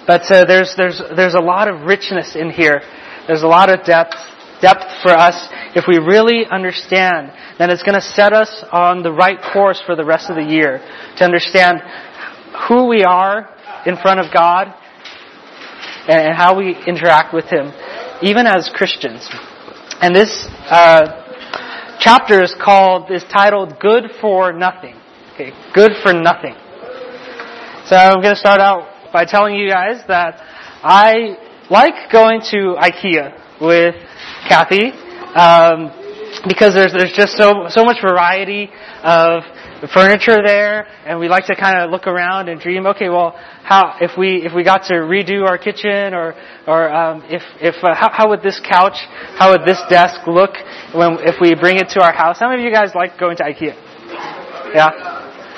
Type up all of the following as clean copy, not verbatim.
But there's a lot of richness in here. There's a lot of depth for us. If we really understand, then it's going to set us on the right course for the rest of the year to understand who we are in front of God and how we interact with Him, even as Christians. And this chapter is titled "Good for Nothing." Okay, good for nothing. So I'm going to start out by telling you guys that I like going to IKEA with Kathy because there's just so much variety of furniture there, and we like to kind of look around and dream. Okay, well, if we got to redo our kitchen, or how would this couch, how would this desk look if we bring it to our house? How many of you guys like going to IKEA? Yeah.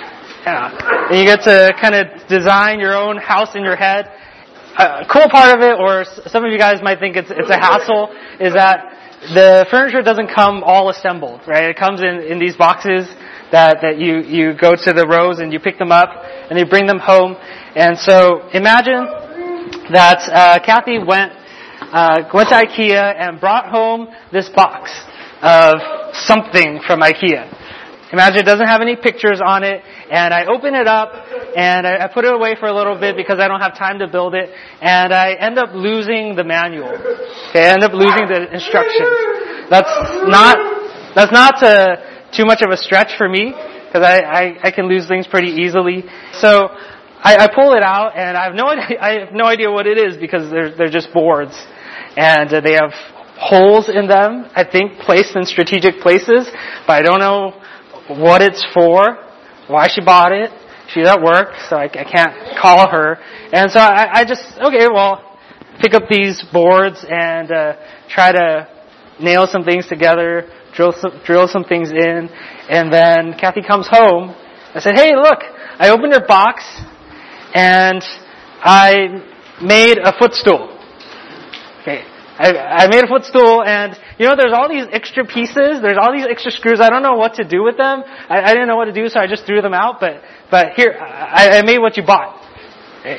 And you get to kind of design your own house in your head. Cool part of it, or some of you guys might think it's a hassle, is that the furniture doesn't come all assembled, right? It comes in these boxes that you go to the rows and you pick them up and you bring them home. And so imagine that Kathy went to IKEA and brought home this box of something from IKEA. Imagine it doesn't have any pictures on it, and I open it up, and I put it away for a little bit because I don't have time to build it, and I end up losing the manual. Okay, I end up losing the instructions. That's not too much of a stretch for me, because I can lose things pretty easily. So I pull it out, and I have no idea what it is, because they're just boards, and they have holes in them, I think placed in strategic places, but I don't know what it's for, why she bought it. She's at work, so I can't call her. And so I just, pick up these boards and try to nail some things together, drill some things in, and then Kathy comes home. I said, "Hey, look, I opened your box, and I made a footstool." Okay. I made a footstool, and there's all these extra pieces, there's all these extra screws. I don't know what to do with them. I didn't know what to do, so I just threw them out. But here, I made what you bought. Okay.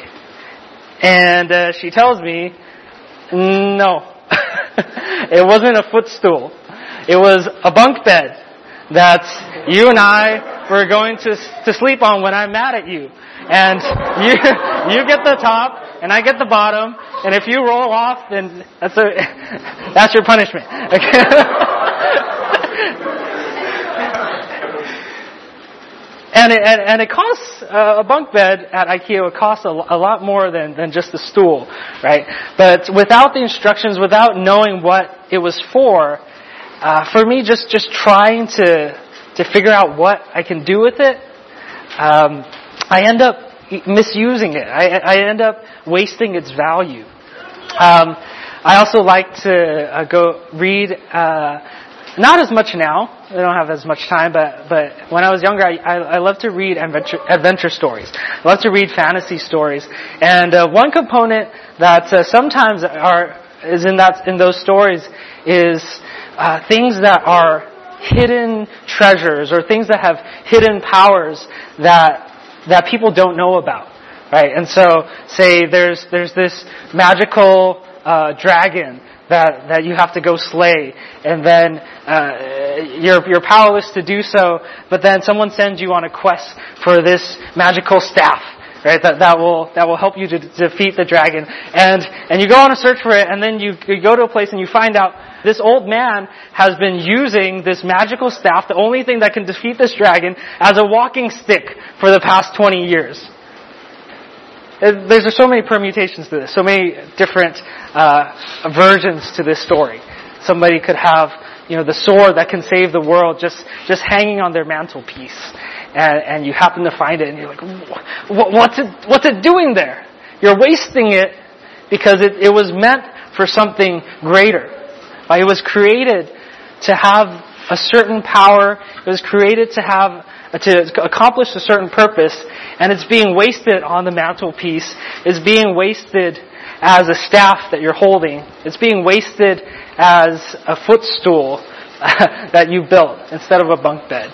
And she tells me, no, it wasn't a footstool. It was a bunk bed that you and I were going to sleep on when I'm mad at you. And you get the top, and I get the bottom, and if you roll off, then that's your punishment. Okay? And it costs, a bunk bed at IKEA would cost a lot more than just the stool, right? But without the instructions, without knowing what it was for me just trying to figure out what I can do with it, I end up misusing it. I end up wasting its value. I also like to go read, not as much now. I don't have as much time, but when I was younger, I loved to read adventure stories. I love to read fantasy stories. And one component that sometimes is in those stories is things that are hidden treasures, or things that have hidden powers that people don't know about, right? And so, say there's this magical dragon that you have to go slay, and then you're powerless to do so. But then someone sends you on a quest for this magical staff, right? That will help you to defeat the dragon, and you go on a search for it, and then you go to a place and you find out this old man has been using this magical staff, the only thing that can defeat this dragon, as a walking stick for the past 20 years. There's so many permutations to this, so many different versions to this story. Somebody could have, the sword that can save the world just hanging on their mantelpiece, and you happen to find it, and you're like, what's it doing there? You're wasting it because it was meant for something greater. It was created to have a certain power. It was created to accomplish a certain purpose, and it's being wasted on the mantelpiece. It's being wasted as a staff that you're holding. It's being wasted as a footstool that you built instead of a bunk bed.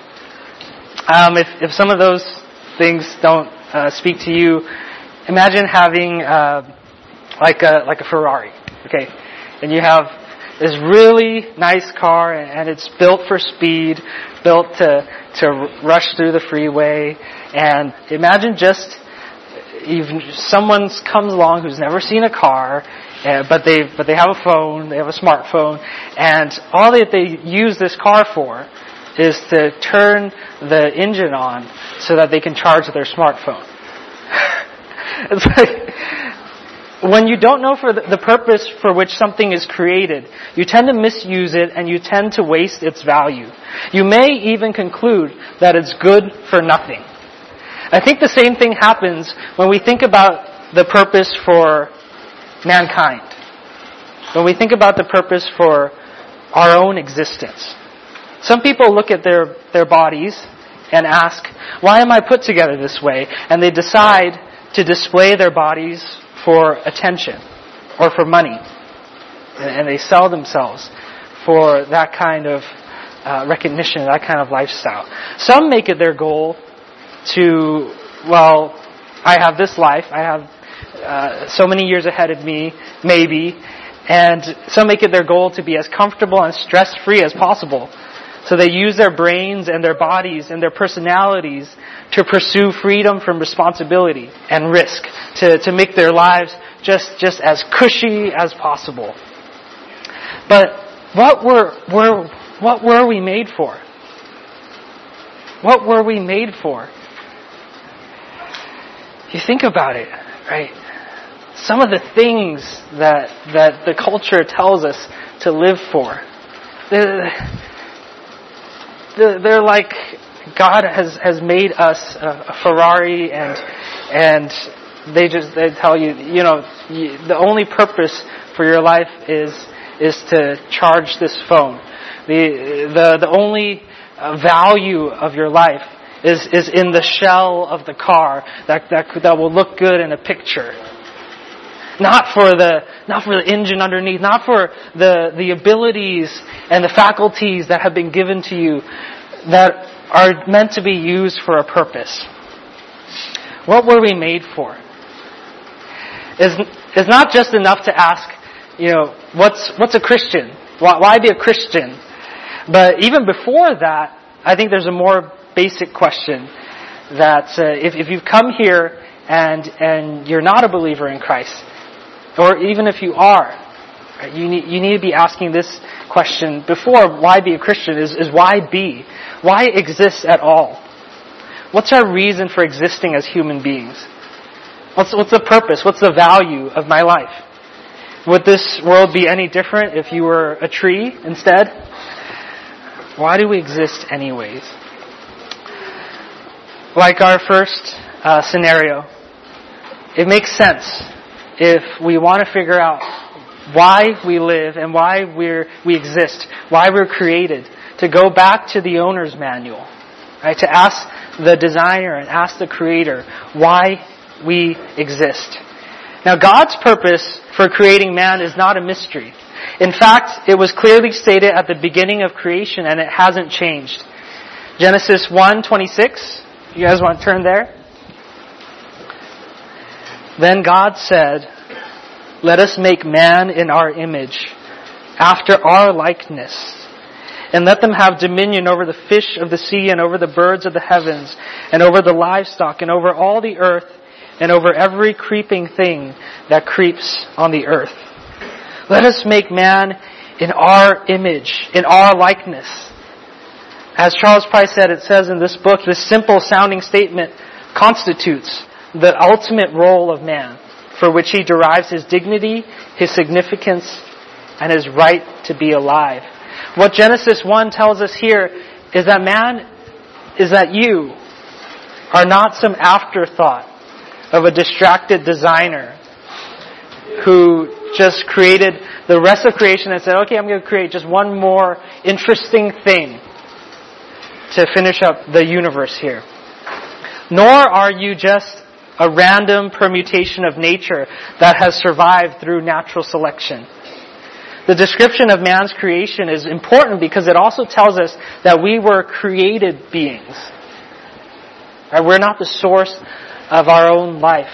If some of those things don't speak to you, imagine having like a Ferrari, okay? And you have this really nice car, and it's built for speed, built to rush through the freeway. And imagine just even someone comes along who's never seen a car, but they have a phone, they have a smartphone, and all that they use this car for is to turn the engine on so that they can charge their smartphone. It's like, when you don't know for the purpose for which something is created, you tend to misuse it and you tend to waste its value. You may even conclude that it's good for nothing. I think the same thing happens when we think about the purpose for mankind. When we think about the purpose for our own existence. Some people look at their bodies and ask, why am I put together this way? And they decide to display their bodies for attention or for money. And they sell themselves for that kind of recognition, that kind of lifestyle. Some make it their goal to, well, I have this life, I have so many years ahead of me, maybe, and some make it their goal to be as comfortable and stress-free as possible. So they use their brains and their bodies and their personalities to pursue freedom from responsibility and risk, to make their lives just as cushy as possible. But what were we made for? What were we made for? You think about it, right? Some of the things that the culture tells us to live for, they're like God has made us a Ferrari, and they tell you, the only purpose for your life is to charge this phone. The only value of your life is in the shell of the car that will look good in a picture. Not for the engine underneath, not for the abilities and the faculties that have been given to you that are meant to be used for a purpose. What were we made for? It's not just enough to ask, what's a Christian? Why be a Christian? But even before that, I think there's a more basic question that if you've come here and you're not a believer in Christ, or even if you are, right, you need to be asking this question before why be a Christian is why be? Why exist at all? What's our reason for existing as human beings? What's the purpose? What's the value of my life? Would this world be any different if you were a tree instead? Why do we exist anyways? Like our first scenario, it makes sense if we want to figure out why we live and why we exist, why we're created, to go back to the owner's manual, right? To ask the designer and ask the creator why we exist. Now, God's purpose for creating man is not a mystery. In fact, it was clearly stated at the beginning of creation, and it hasn't changed. Genesis 1:26. You guys want to turn there? Then God said, "Let us make man in our image, after our likeness, and let them have dominion over the fish of the sea, and over the birds of the heavens, and over the livestock, and over all the earth, and over every creeping thing that creeps on the earth. Let us make man in our image, in our likeness." As Charles Price said, it says in this book, this simple sounding statement constitutes the ultimate role of man, for which he derives his dignity, his significance, and his right to be alive. What Genesis 1 tells us here is that you are not some afterthought of a distracted designer who just created the rest of creation and said, okay, I'm going to create just one more interesting thing to finish up the universe here. Nor are you just a random permutation of nature that has survived through natural selection. The description of man's creation is important because it also tells us that we were created beings. Right? We're not the source of our own life.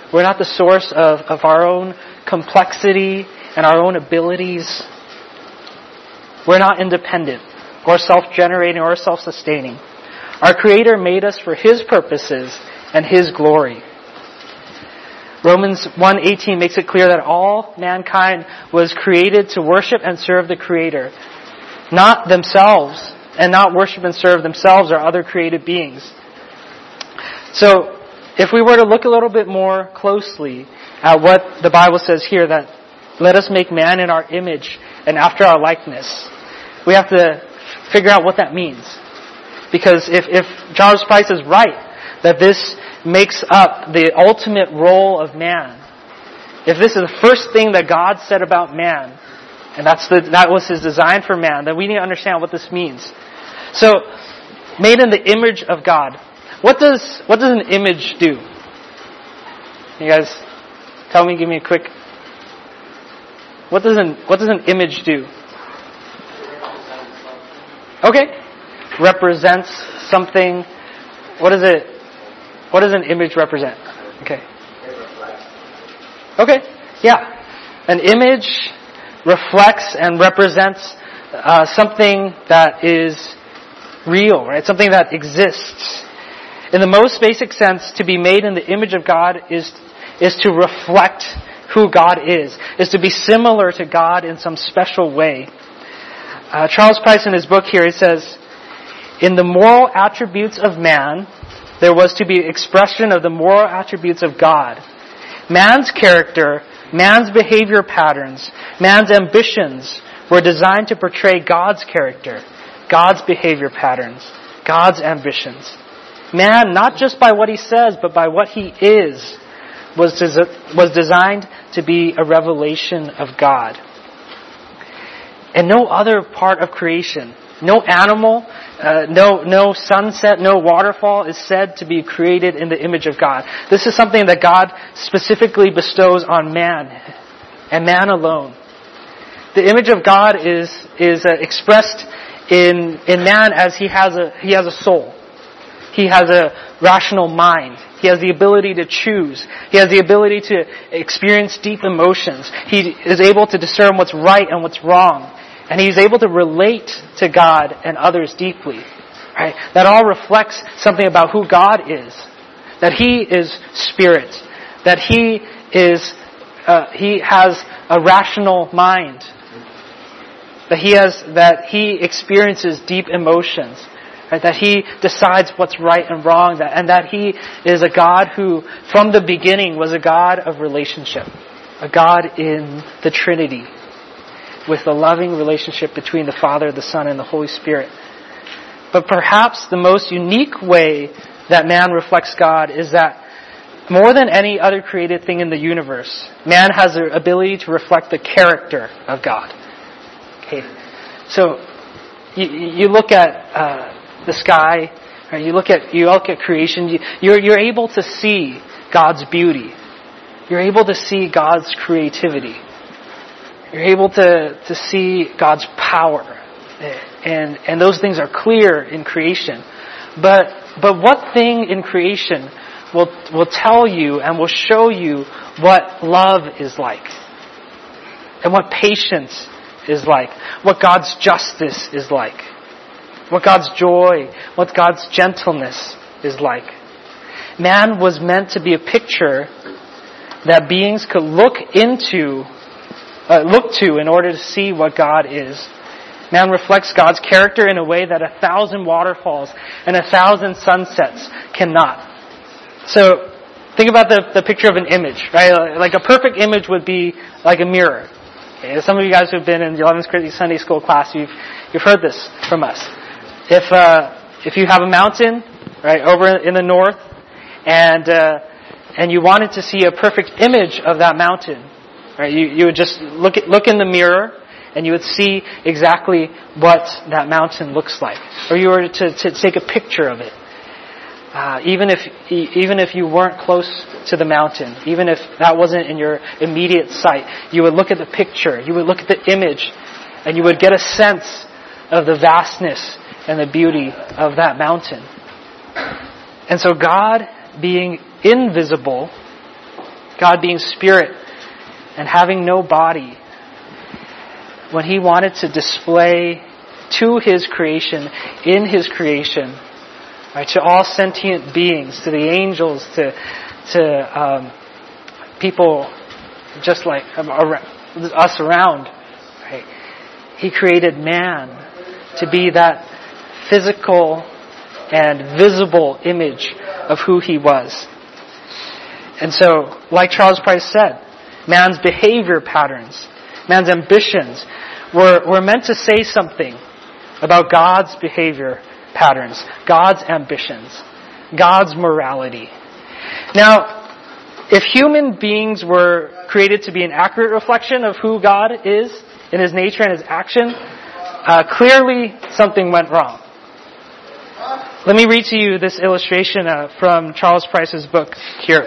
We're not the source of our own complexity and our own abilities. We're not independent or self-generating or self-sustaining. Our Creator made us for His purposes and His glory. Romans 1:18 makes it clear that all mankind was created to worship and serve the Creator, not themselves, and not worship and serve themselves or other created beings. So, if we were to look a little bit more closely at what the Bible says here, that let us make man in our image and after our likeness, we have to figure out what that means. Because if Charles Price is right, that this makes up the ultimate role of man, if this is the first thing that God said about man, and that was His design for man, then we need to understand what this means. So, made in the image of God. What does an image do? You guys, tell me, give me a quick. What does an image do? Okay, represents something. What is it? What does an image represent? Okay. Okay, yeah. An image reflects and represents something that is real, right? Something that exists. In the most basic sense, to be made in the image of God is to reflect who God is to be similar to God in some special way. Charles Price in his book here, he says, in the moral attributes of man, there was to be expression of the moral attributes of God. Man's character, man's behavior patterns, man's ambitions were designed to portray God's character, God's behavior patterns, God's ambitions. Man, not just by what he says, but by what he is, was designed to be a revelation of God. And no other part of creation, no animal, no sunset, no waterfall is said to be created in the image of God. This is something that God specifically bestows on man, and man alone. The image of God is expressed in man as he has a soul. He has a rational mind. He has the ability to choose. He has the ability to experience deep emotions. He is able to discern what's right and what's wrong. And he's able to relate to God and others deeply. Right? That all reflects something about who God is. That He is spirit. That He has a rational mind. That He experiences deep emotions. Right? That He decides what's right and wrong. And that He is a God who, from the beginning, was a God of relationship. A God in the Trinity, with a loving relationship between the Father, the Son, and the Holy Spirit. But perhaps the most unique way that man reflects God is that more than any other created thing in the universe, man has the ability to reflect the character of God. Okay, so you look at the sky, right? You look at creation. You're able to see God's beauty. You're able to see God's creativity. You're able to see God's power. And those things are clear in creation. But what thing in creation will tell you and will show you what love is like? And what patience is like? What God's justice is like? What God's joy, what God's gentleness is like? Man was meant to be a picture that beings could look to in order to see what God is. Man reflects God's character in a way that 1,000 waterfalls and 1,000 sunsets cannot. So, think about the picture of an image, right? Like a perfect image would be like a mirror. Okay, some of you guys who have been in the 11th grade Sunday school class, you've heard this from us. If you have a mountain, right, over in the north, and you wanted to see a perfect image of that mountain, right? You would just look in the mirror, and you would see exactly what that mountain looks like. Or you were to take a picture of it. Even if you weren't close to the mountain, even if that wasn't in your immediate sight, you would look at the picture, you would look at the image, and you would get a sense of the vastness and the beauty of that mountain. And so God, being invisible, God being spirit and having no body, when He wanted to display to His creation, in His creation, right, to all sentient beings, to the angels, to people just like us around, right? He created man to be that physical and visible image of who He was. And so, like Charles Price said, man's behavior patterns, man's ambitions were meant to say something about God's behavior patterns, God's ambitions, God's morality. Now, if human beings were created to be an accurate reflection of who God is in His nature and His action, clearly something went wrong. Let me read to you this illustration from Charles Price's book here.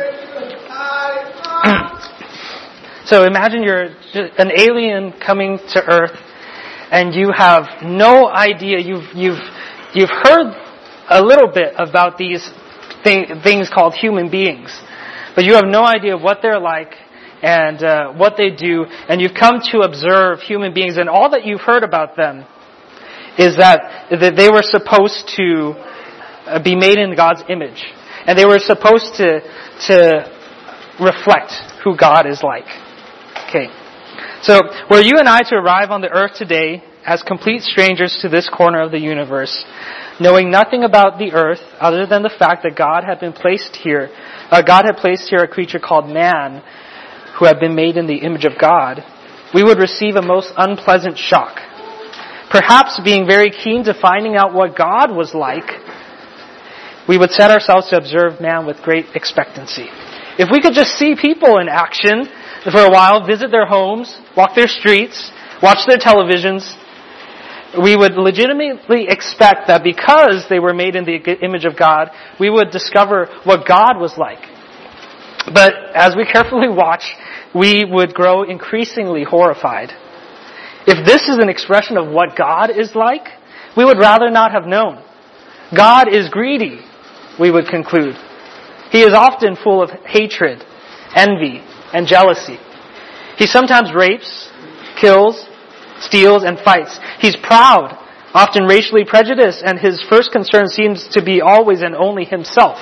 So imagine you're an alien coming to Earth, and you have no idea. You've heard a little bit about these things called human beings, but you have no idea what they're like and what they do. And you've come to observe human beings, and all that you've heard about them is that they were supposed to be made in God's image, and they were supposed to reflect who God is like. Okay. So, were you and I to arrive on the earth today as complete strangers to this corner of the universe, knowing nothing about the earth other than the fact that God had placed here a creature called man who had been made in the image of God, we would receive a most unpleasant shock. Perhaps being very keen to finding out what God was like, we would set ourselves to observe man with great expectancy. If we could just see people in action for a while, visit their homes, walk their streets, watch their televisions, we would legitimately expect that because they were made in the image of God, we would discover what God was like. But as we carefully watch, we would grow increasingly horrified. If this is an expression of what God is like, we would rather not have known. God is greedy, we would conclude. He is often full of hatred, envy, and jealousy. He sometimes rapes, kills, steals, and fights. He's proud, often racially prejudiced, and his first concern seems to be always and only himself.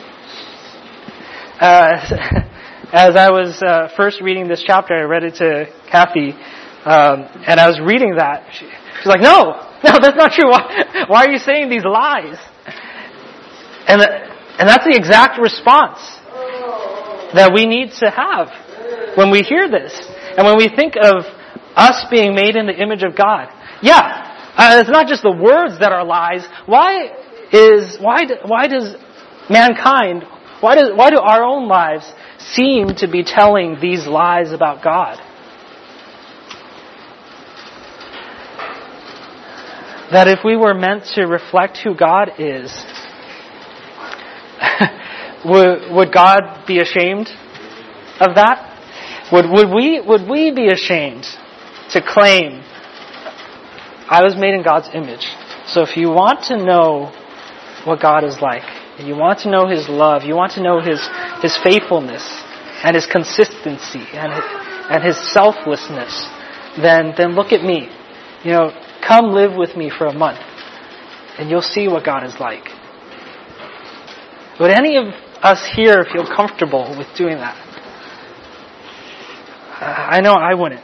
As I was first reading this chapter, I read it to Kathy, and I was reading that. She's like, no, that's not true. Why are you saying these lies? And that's the exact response that we need to have when we hear this. And when we think of us being made in the image of God. It's not just the words that are lies. Why does mankind, why do our own lives seem to be telling these lies about God? That if we were meant to reflect who God is, would God be ashamed of that? Would we be ashamed to claim, I was made in God's image? So if you want to know what God is like, and you want to know His love, you want to know His faithfulness, and His consistency, and His selflessness, then look at me. Come live with me for a month, and you'll see what God is like. Would any of us here feel comfortable with doing that? I know I wouldn't.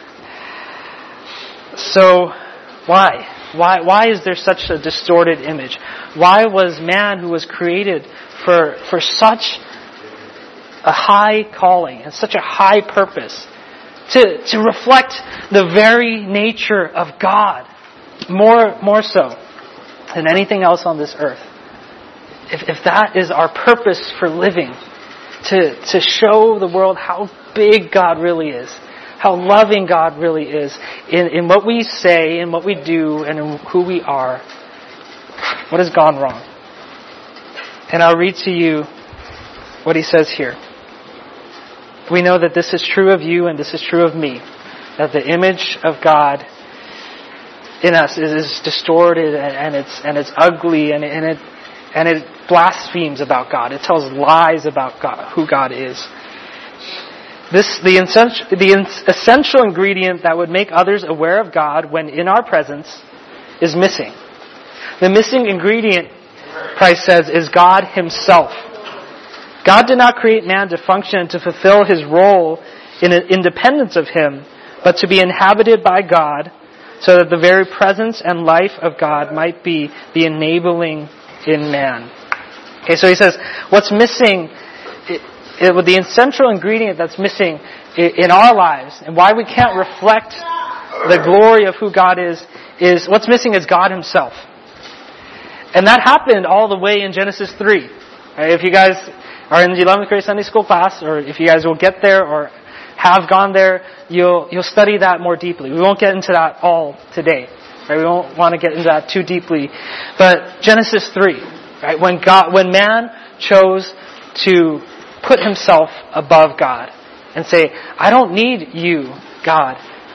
So, why? Why is there such a distorted image? Why was man, who was created for such a high calling and such a high purpose, to reflect the very nature of God, more so than anything else on this earth? If that is our purpose for living, to show the world how big God really is, how loving God really is in what we say, in what we do, and in who we are, what has gone wrong? And I'll read to you what he says here. We know that this is true of you and this is true of me, that the image of God in us is distorted and it's ugly and it blasphemes about God. It tells lies about God, who God is. the essential ingredient that would make others aware of God when in our presence is missing. The missing ingredient, Christ says, is God Himself. God did not create man to function and to fulfill His role in independence of Him, but to be inhabited by God, so that the very presence and life of God might be the enabling in man. Okay, so He says, what's missing, the essential ingredient that's missing in our lives, and why we can't reflect the glory of who God is what's missing is God Himself. And that happened all the way in Genesis 3. Right, if you guys are in the 11th grade Sunday school class, or if you guys will get there or have gone there, you'll study that more deeply. We won't get into that all today. Right? We won't want to get into that too deeply. But Genesis 3, right? When man chose to put himself above God and say, I don't need you, God.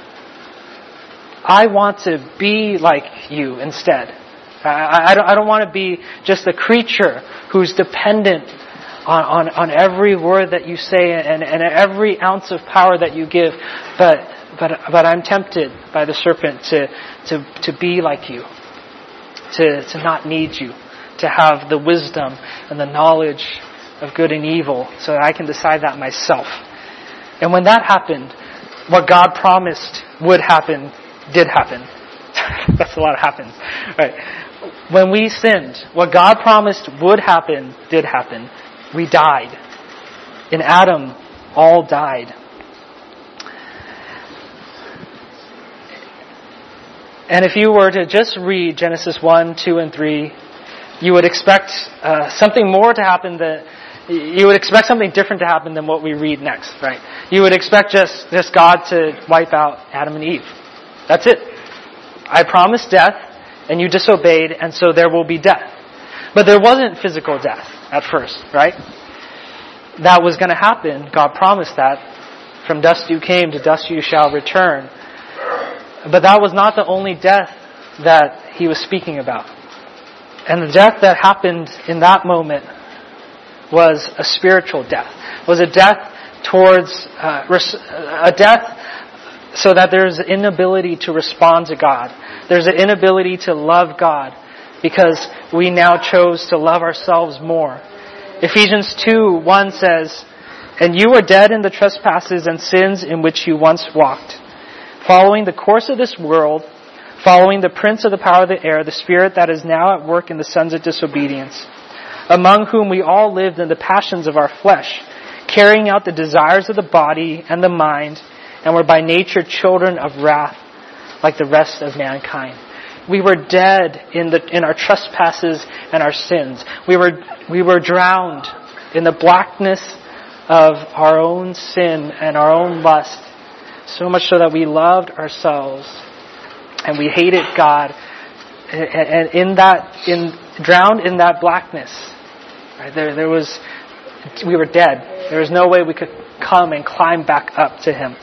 I want to be like you instead. I don't want to be just a creature who's dependent on every word that you say and every ounce of power that you give, but I'm tempted by the serpent to be like you, to not need you, to have the wisdom and the knowledge of good and evil so that I can decide that myself. And when that happened, what God promised would happen did happen. That's a lot of happens. Right. When we sinned, what God promised would happen did happen. We died. In Adam, all died. And if you were to just read Genesis 1, 2, and 3, you would expect something more to happen. You would expect something different to happen than what we read next, right? You would expect just God to wipe out Adam and Eve. That's it. I promised death, and you disobeyed, and so there will be death. But there wasn't physical death at first, right? That was going to happen. God promised that. From dust you came, to dust you shall return. But that was not the only death that He was speaking about. And the death that happened in that moment was a spiritual death. Was a death towards a death so that there's an inability to respond to God. There's an inability to love God because we now chose to love ourselves more. Ephesians 2:1 says, "And you were dead in the trespasses and sins in which you once walked, following the course of this world, following the prince of the power of the air, the spirit that is now at work in the sons of disobedience, among whom we all lived in the passions of our flesh, carrying out the desires of the body and the mind, and were by nature children of wrath, like the rest of mankind." We were dead in our trespasses and our sins. We were drowned in the blackness of our own sin and our own lust, so much so that we loved ourselves and we hated God. And drowned in that blackness, right, we were dead. There was no way we could come and climb back up to Him.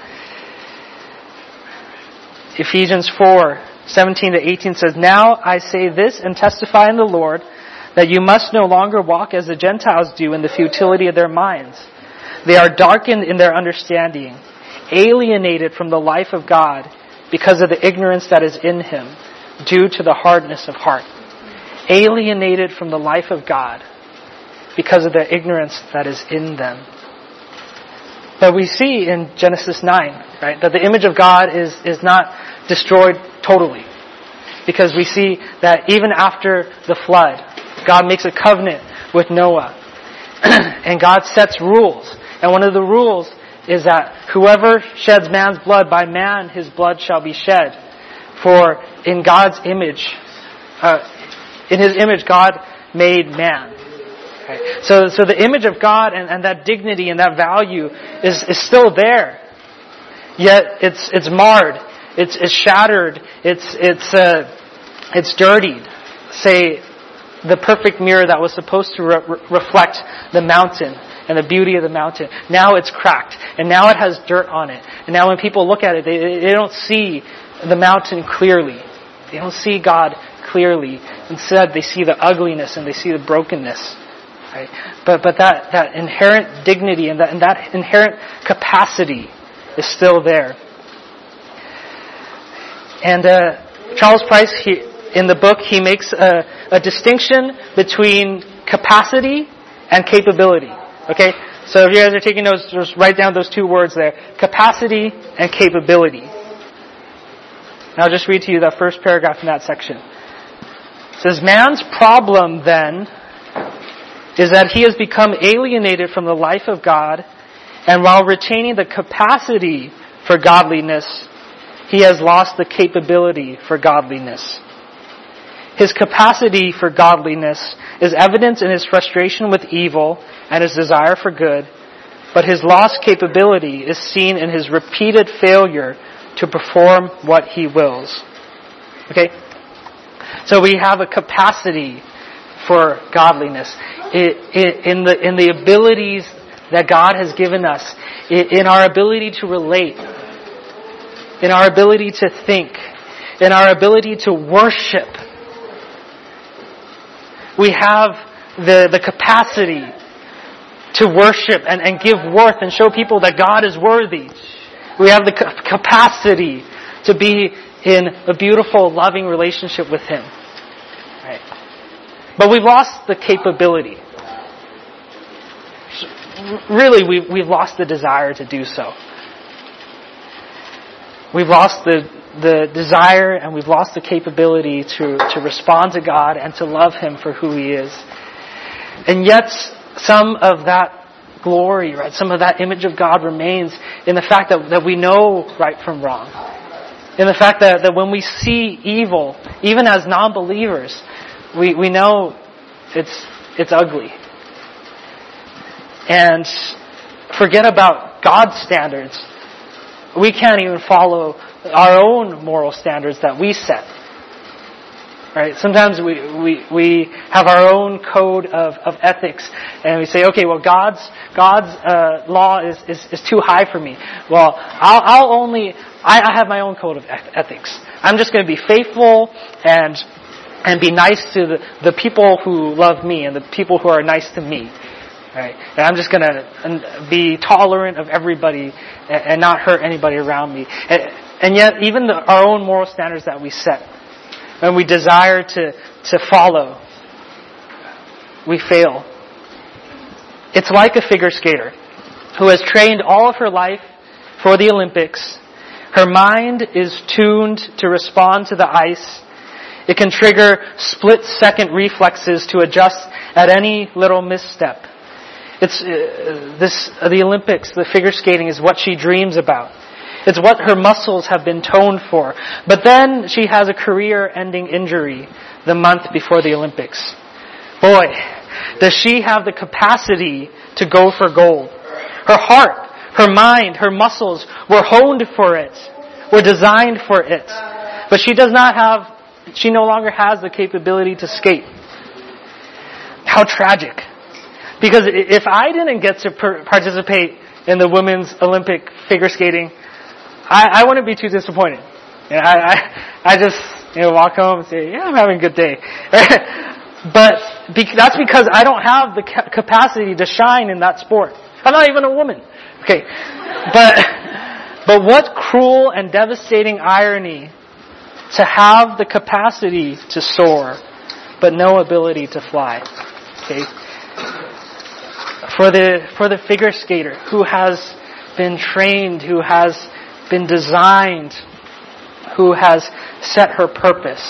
Ephesians 4:17-18 says, "Now I say this and testify in the Lord, that you must no longer walk as the Gentiles do in the futility of their minds. They are darkened in their understanding, alienated from the life of God because of the ignorance that is in Him, due to the hardness of heart." Alienated from the life of God because of the ignorance that is in them. But we see in Genesis 9, right, that the image of God is not destroyed totally. Because we see that even after the flood, God makes a covenant with Noah. And God sets rules. And one of the rules is that whoever sheds man's blood, by man his blood shall be shed. For in God's image, in His image, God made man. Okay. So the image of God and that dignity and that value is still there. Yet it's marred. It's shattered. It's dirtied. Say, the perfect mirror that was supposed to reflect the mountain and the beauty of the mountain. Now it's cracked. And now it has dirt on it. And now when people look at it, they don't see the mountain clearly. They don't see God clearly. Instead, they see the ugliness and they see the brokenness. Right? But that inherent dignity and that inherent capacity is still there. And Charles Price, in the book, he makes a distinction between capacity and capability. Okay? So if you guys are taking notes, just write down those two words there. Capacity and capability. And I'll just read to you that first paragraph in that section. It says, man's problem then is that he has become alienated from the life of God, and while retaining the capacity for godliness, he has lost the capability for godliness. His capacity for godliness is evident in his frustration with evil and his desire for good, but his lost capability is seen in his repeated failure to perform what he wills. Okay? So we have a capacity for godliness in the abilities that God has given us, in our ability to relate, in our ability to think, in our ability to worship. We have the capacity to worship and give worth and show people that God is worthy. We have the capacity to be in a beautiful, loving relationship with Him. Right? But we've lost the capability. Really, we've lost the desire to do so. We've lost the desire and we've lost the capability to respond to God and to love Him for who He is. And yet, some of that glory, right, some of that image of God remains in the fact that we know right from wrong. In the fact that when we see evil, even as non-believers, we know it's ugly. And forget about God's standards. We can't even follow our own moral standards that we set. Right? Sometimes we have our own code of ethics, and we say, okay, well, God's law is too high for me. Well, I have my own code of ethics. I'm just going to be faithful and be nice to the people who love me and the people who are nice to me. Right? And I'm just going to be tolerant of everybody and not hurt anybody around me. And yet, even our own moral standards that we set, and we desire to follow, we fail. It's like a figure skater who has trained all of her life for the Olympics. Her mind is tuned to respond to the ice. It can trigger split-second reflexes to adjust at any little misstep. The Olympics, the figure skating is what she dreams about. It's what her muscles have been toned for. But then she has a career-ending injury the month before the Olympics. Boy, does she have the capacity to go for gold. Her heart, her mind, her muscles were honed for it, were designed for it. But she no longer has the capability to skate. How tragic. Because if I didn't get to participate in the women's Olympic figure skating, I wouldn't be too disappointed. I just walk home and say, yeah, I'm having a good day. But that's because I don't have the capacity to shine in that sport. I'm not even a woman. Okay, but what cruel and devastating irony to have the capacity to soar, but no ability to fly. Okay. For the figure skater who has been trained, who has been designed, who has set her purpose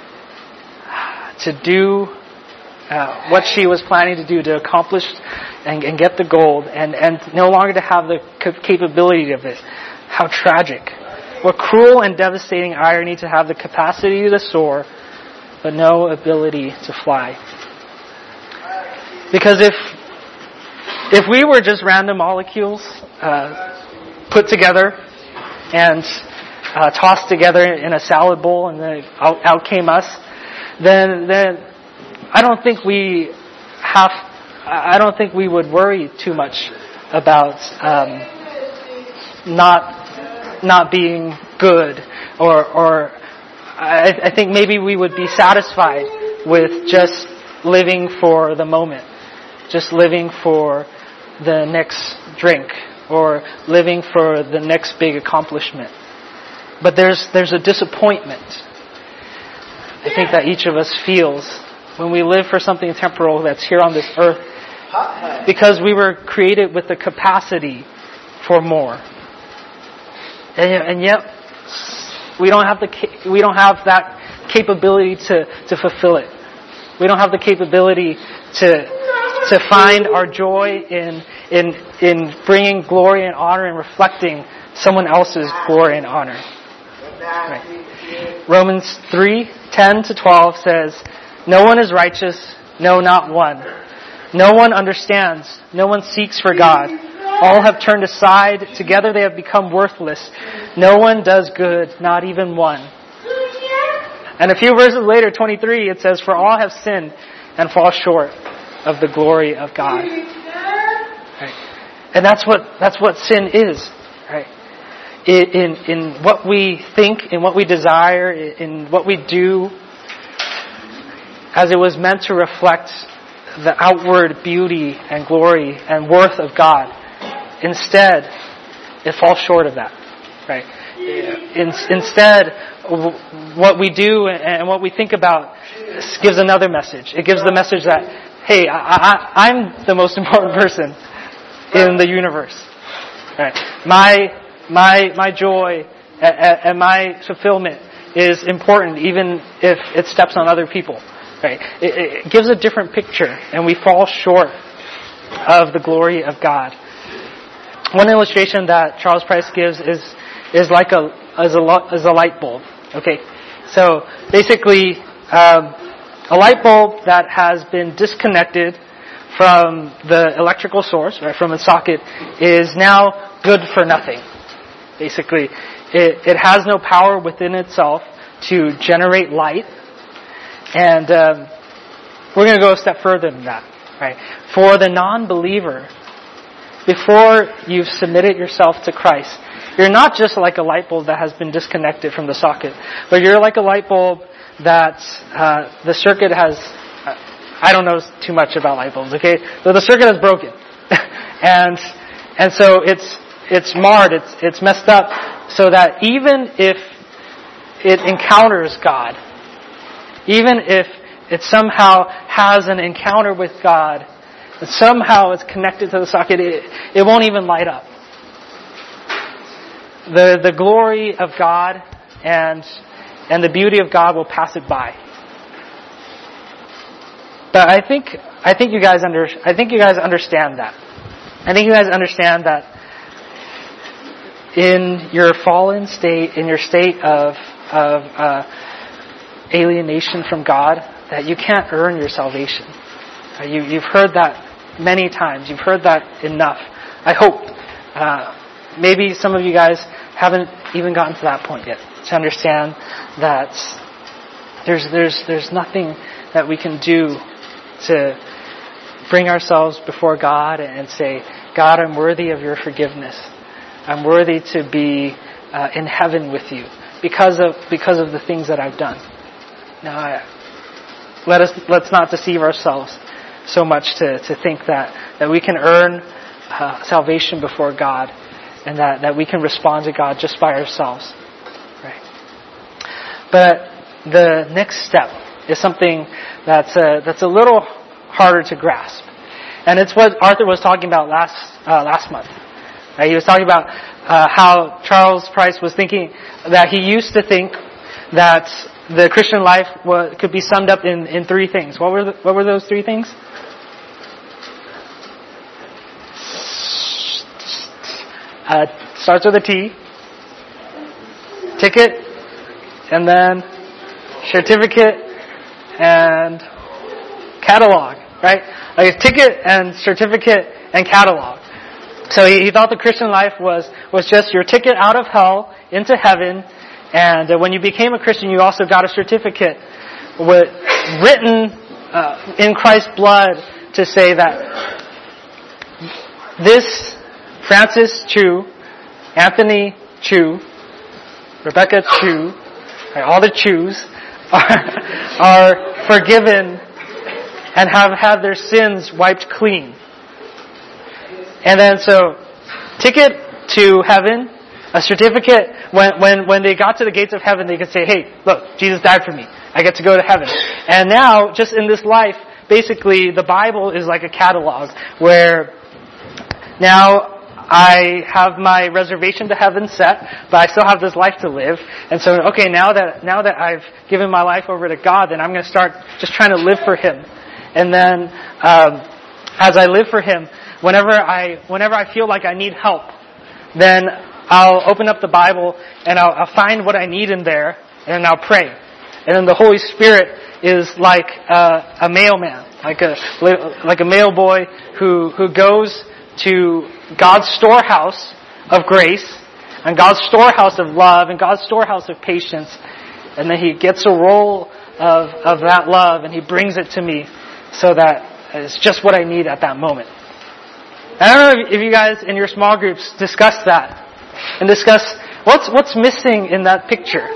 to do what she was planning to do, to accomplish and get the gold, and no longer to have the capability of it. How tragic. What cruel and devastating irony to have the capacity to soar, but no ability to fly. Because if we were just random molecules put together and tossed together in a salad bowl and then out came us, then I don't think we would worry too much about not being good, or I think maybe we would be satisfied with just living for the moment. just living for the next drink or living for the next big accomplishment. But there's a disappointment, I think, that each of us feels when we live for something temporal that's here on this earth, because we were created with the capacity for more. And yet we don't have that capability to fulfill it. We don't have the capability to find our joy in bringing glory and honor and reflecting someone else's glory and honor. Right. Romans 3:10-12 says, "No one is righteous, no, not one. No one understands, no one seeks for God. All have turned aside, together they have become worthless. No one does good, not even one." And a few verses later, 23, it says, "For all have sinned and fall short of the glory of God." Right. And that's what sin is, right? In what we think, in what we desire, in what we do, as it was meant to reflect the outward beauty and glory and worth of God. Instead, it falls short of that, right? Instead, what we do and what we think about gives another message. It gives the message that, hey, I'm the most important person in the universe. Right? My joy and my fulfillment is important, even if it steps on other people. Right? It gives a different picture, and we fall short of the glory of God. One illustration that Charles Price gives is like a light bulb. Okay, so basically, a light bulb that has been disconnected from the electrical source, right, from a socket, is now good for nothing. Basically, it has no power within itself to generate light. And we're going to go a step further than that, right? For the non-believer, before you've submitted yourself to Christ, you're not just like a light bulb that has been disconnected from the socket, but you're like a light bulb that the circuit has. I don't know too much about light bulbs, okay? So the circuit is broken, and so it's marred, it's messed up, so that even if it encounters God, even if it somehow has an encounter with God, and somehow it's connected to the socket, it won't even light up. The glory of God and the beauty of God will pass it by. But I think you guys understand that. I think you guys understand that in your fallen state, in your state of alienation from God, that you can't earn your salvation. You've heard that many times. You've heard that enough. I hope. Maybe some of you guys haven't even gotten to that point yet, to understand that there's nothing that we can do to bring ourselves before God and say, God, I'm worthy of your forgiveness. I'm worthy to be in heaven with you because of the things that I've done. Now, let's not deceive ourselves so much to think that we can earn salvation before God, and that we can respond to God just by ourselves. Right? But the next step is something that's a little harder to grasp, and it's what Arthur was talking about last month. Right? He was talking about how Charles Price was thinking that he used to think that the Christian life could be summed up in three things. What were those three things? Starts with a T. Ticket, and then certificate and catalog. Right? Like a ticket and certificate and catalog. So he thought the Christian life was just your ticket out of hell into heaven. And when you became a Christian, you also got a certificate written in Christ's blood to say that this Francis Chu, Anthony Chu, Rebecca Chu, all the Chus are forgiven and have had their sins wiped clean. And then so, ticket to heaven, a certificate, when they got to the gates of heaven, they could say, hey, look, Jesus died for me. I get to go to heaven. And now, just in this life, basically, the Bible is like a catalog where now I have my reservation to heaven set, but I still have this life to live. And so, okay, now that I've given my life over to God, then I'm going to start just trying to live for Him. And then, as I live for Him, whenever I feel like I need help, then I'll open up the Bible and I'll find what I need in there, and I'll pray. And then the Holy Spirit is like a mailman, like a mail boy who goes to God's storehouse of grace and God's storehouse of love and God's storehouse of patience, and then He gets a roll of that love and He brings it to me so that it's just what I need at that moment. I don't know if you guys in your small groups discuss that and discuss what's missing in that picture.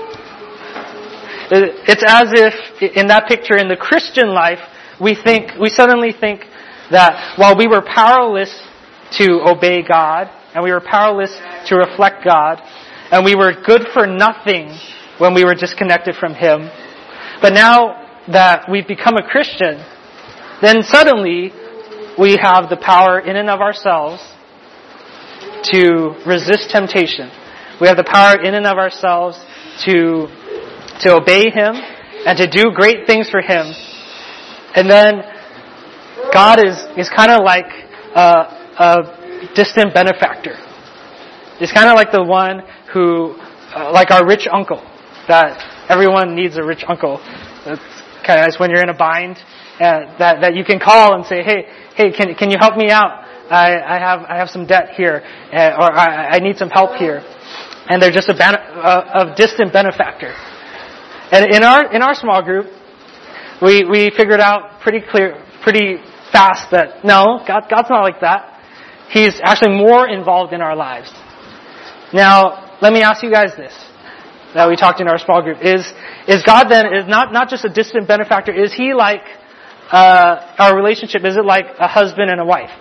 It's as if in that picture in the Christian life, we suddenly think that while we were powerless to obey God, and we were powerless to reflect God, and we were good for nothing when we were disconnected from Him, but now that we've become a Christian, then suddenly we have the power in and of ourselves to resist temptation. We have the power in and of ourselves to obey Him and to do great things for Him. And then God is kind of like a distant benefactor. He's kind of like the one who, like our rich uncle, that everyone needs a rich uncle. It's kind of nice when you're in a bind, that you can call and say, hey, can you help me out? I have some debt here, or I need some help here. And they're just a distant benefactor. And in our small group, we figured out pretty fast that no, God's not like that. He's actually more involved in our lives. Now, let me ask you guys this, that we talked in our small group. Is God then is not just a distant benefactor? Is He like our relationship? Is it like a husband and a wife,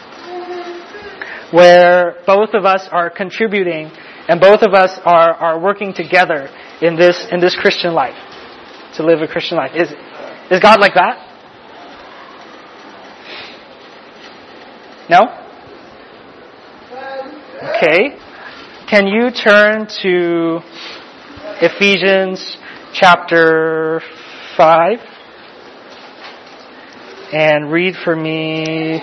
where both of us are contributing and both of us are working together in this Christian life to live a Christian life? Is God like that? No? Okay. Can you turn to Ephesians chapter 5 and read for me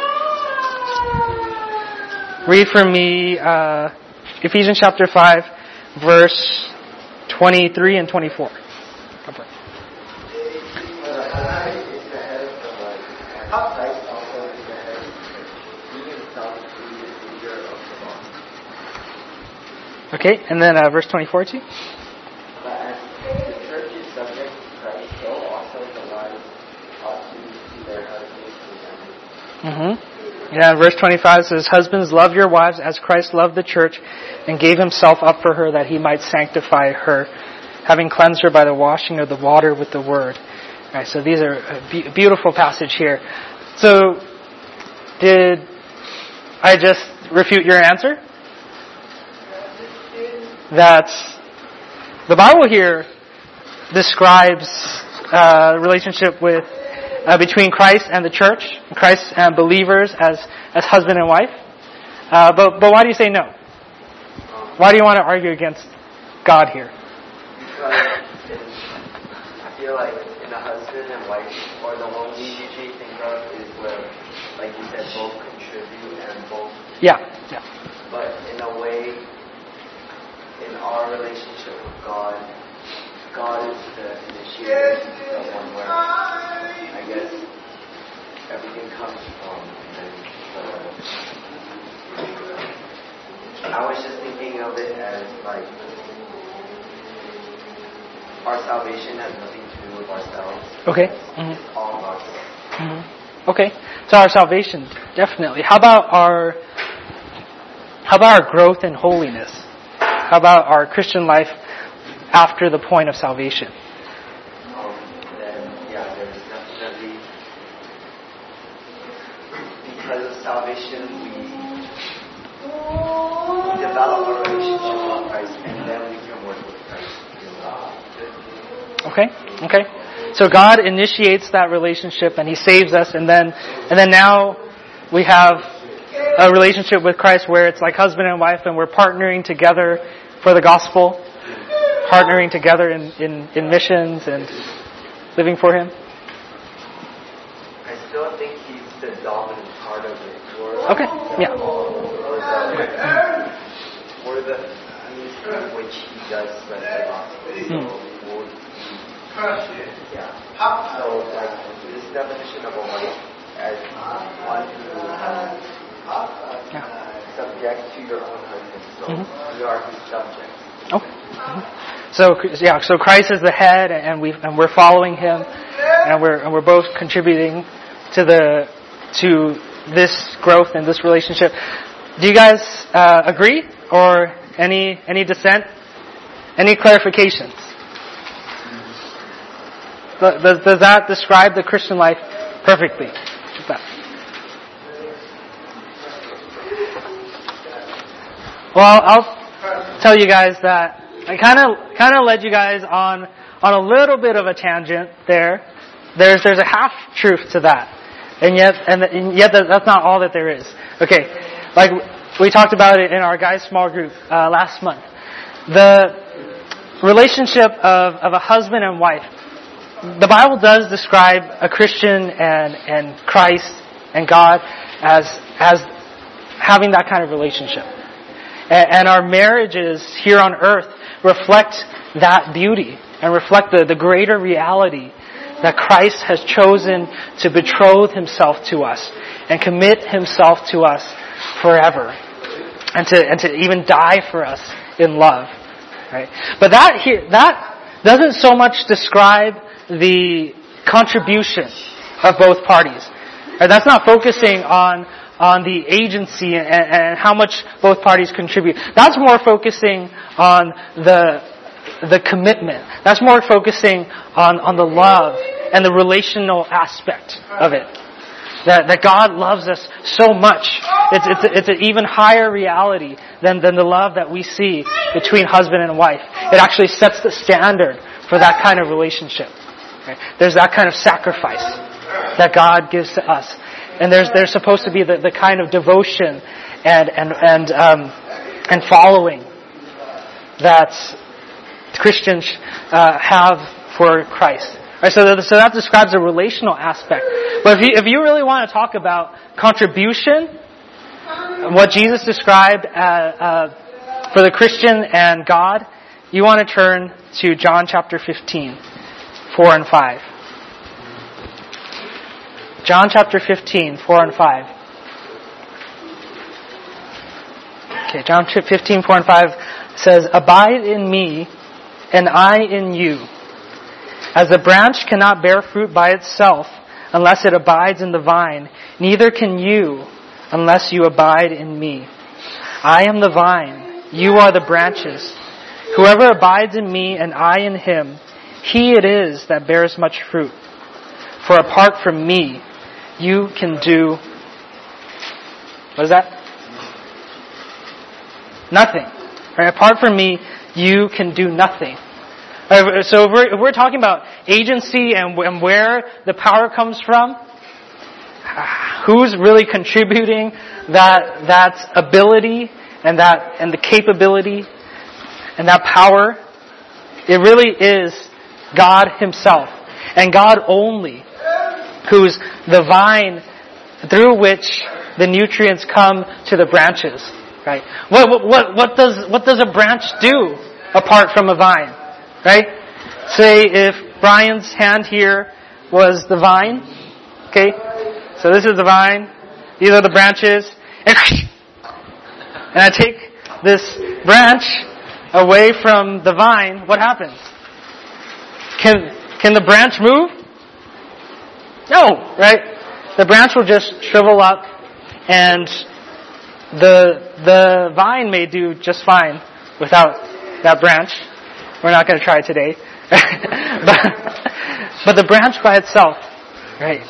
Ephesians chapter 5 verse 23 and 24. Okay, and then verse 24 too. But as the church is subject to Christ, so also the wives ought to be their husbands to them. Yeah, verse 25 says, "Husbands, love your wives as Christ loved the church and gave Himself up for her that He might sanctify her, having cleansed her by the washing of the water with the word." All right, so these are a beautiful passage here. So, did I just refute your answer? That the Bible here describes relationship between Christ and the church, Christ and believers as husband and wife. But why do you say no? Why do you want to argue against God here? Because I feel like in a husband and wife, or the one we usually think of is where, like you said, both contribute and both. Yeah. But in a way, in our relationship with God is the initiator, the one where I guess everything comes from. I was just thinking of it as like our salvation has nothing to do with ourselves. Okay. It's all about us. Okay. So our salvation, definitely. How about our growth in holiness? How about our Christian life after the point of salvation? Then, there's definitely Okay. So God initiates that relationship and He saves us, and then now we have a relationship with Christ where it's like husband and wife, and we're partnering together for the gospel, partnering together in missions and living for Him. I still think He's the dominant part of it. Okay. Yeah. Or the means in which He does spread the gospel. So, like, this definition of a wife as one who subject to your own husband. So, you are His subject. Okay. So Christ is the head, and we're following Him, and we're both contributing to this growth and this relationship. Do you guys agree, or any dissent? Any clarifications? Does that describe the Christian life perfectly? Well, I'll tell you guys that I kind of led you guys on a little bit of a tangent there. There's a half truth to that, and yet that's not all that there is. Okay, like we talked about it in our guys' small group last month. The relationship of a husband and wife. The Bible does describe a Christian and Christ and God as having that kind of relationship. And our marriages here on earth reflect that beauty and reflect the greater reality that Christ has chosen to betroth Himself to us and commit Himself to us forever, and to even die for us in love. Right? But that doesn't so much describe the contribution of both parties. Right? That's not focusing on the agency and how much both parties contribute. That's more focusing on the commitment. That's more focusing on the love and the relational aspect of it. That God loves us so much. It's an even higher reality than the love that we see between husband and wife. It actually sets the standard for that kind of relationship. Right? There's that kind of sacrifice that God gives to us. And there's supposed to be the kind of devotion and following that Christians have for Christ. Right, so that describes a relational aspect. But if you really want to talk about contribution, what Jesus described for the Christian and God, you want to turn to John chapter 15, 4 and 5. John chapter 15, 4 and 5. Okay, John 15, 4 and 5 says, "Abide in me, and I in you. As the branch cannot bear fruit by itself unless it abides in the vine, neither can you unless you abide in me. I am the vine, you are the branches. Whoever abides in me and I in him, he it is that bears much fruit. For apart from me, you can do..." What is that? Nothing. Right? Apart from me, you can do nothing. So if we're talking about agency and where the power comes from, who's really contributing that ability and the capability and that power, it really is God Himself, and God only, who's the vine through which the nutrients come to the branches. Right? What does a branch do apart from a vine? Right? Say if Brian's hand here was the vine. Okay? So this is the vine. These are the branches. And I take this branch away from the vine. What happens? Can the branch move? No, right? The branch will just shrivel up, and the vine may do just fine without that branch. We're not going to try it today. but the branch by itself, right,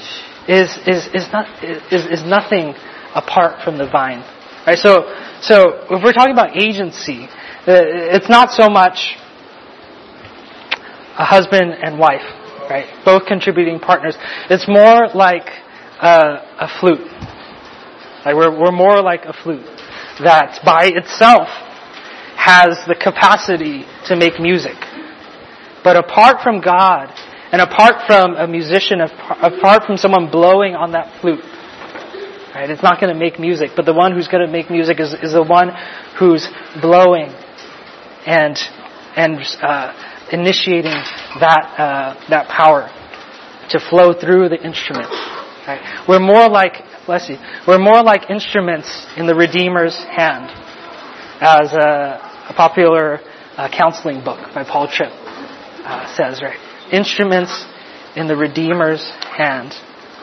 is nothing apart from the vine. Right? So if we're talking about agency, it's not so much a husband and wife, right? Both contributing partners. It's more like a flute. Like we're more like a flute that by itself has the capacity to make music. But apart from God, and apart from a musician, apart from someone blowing on that flute, right, it's not going to make music. But the one who's going to make music is the one who's blowing and initiating that power to flow through the instrument. Right? We're more like instruments in the Redeemer's hand, as a popular counseling book by Paul Tripp says, right? Instruments in the Redeemer's hand.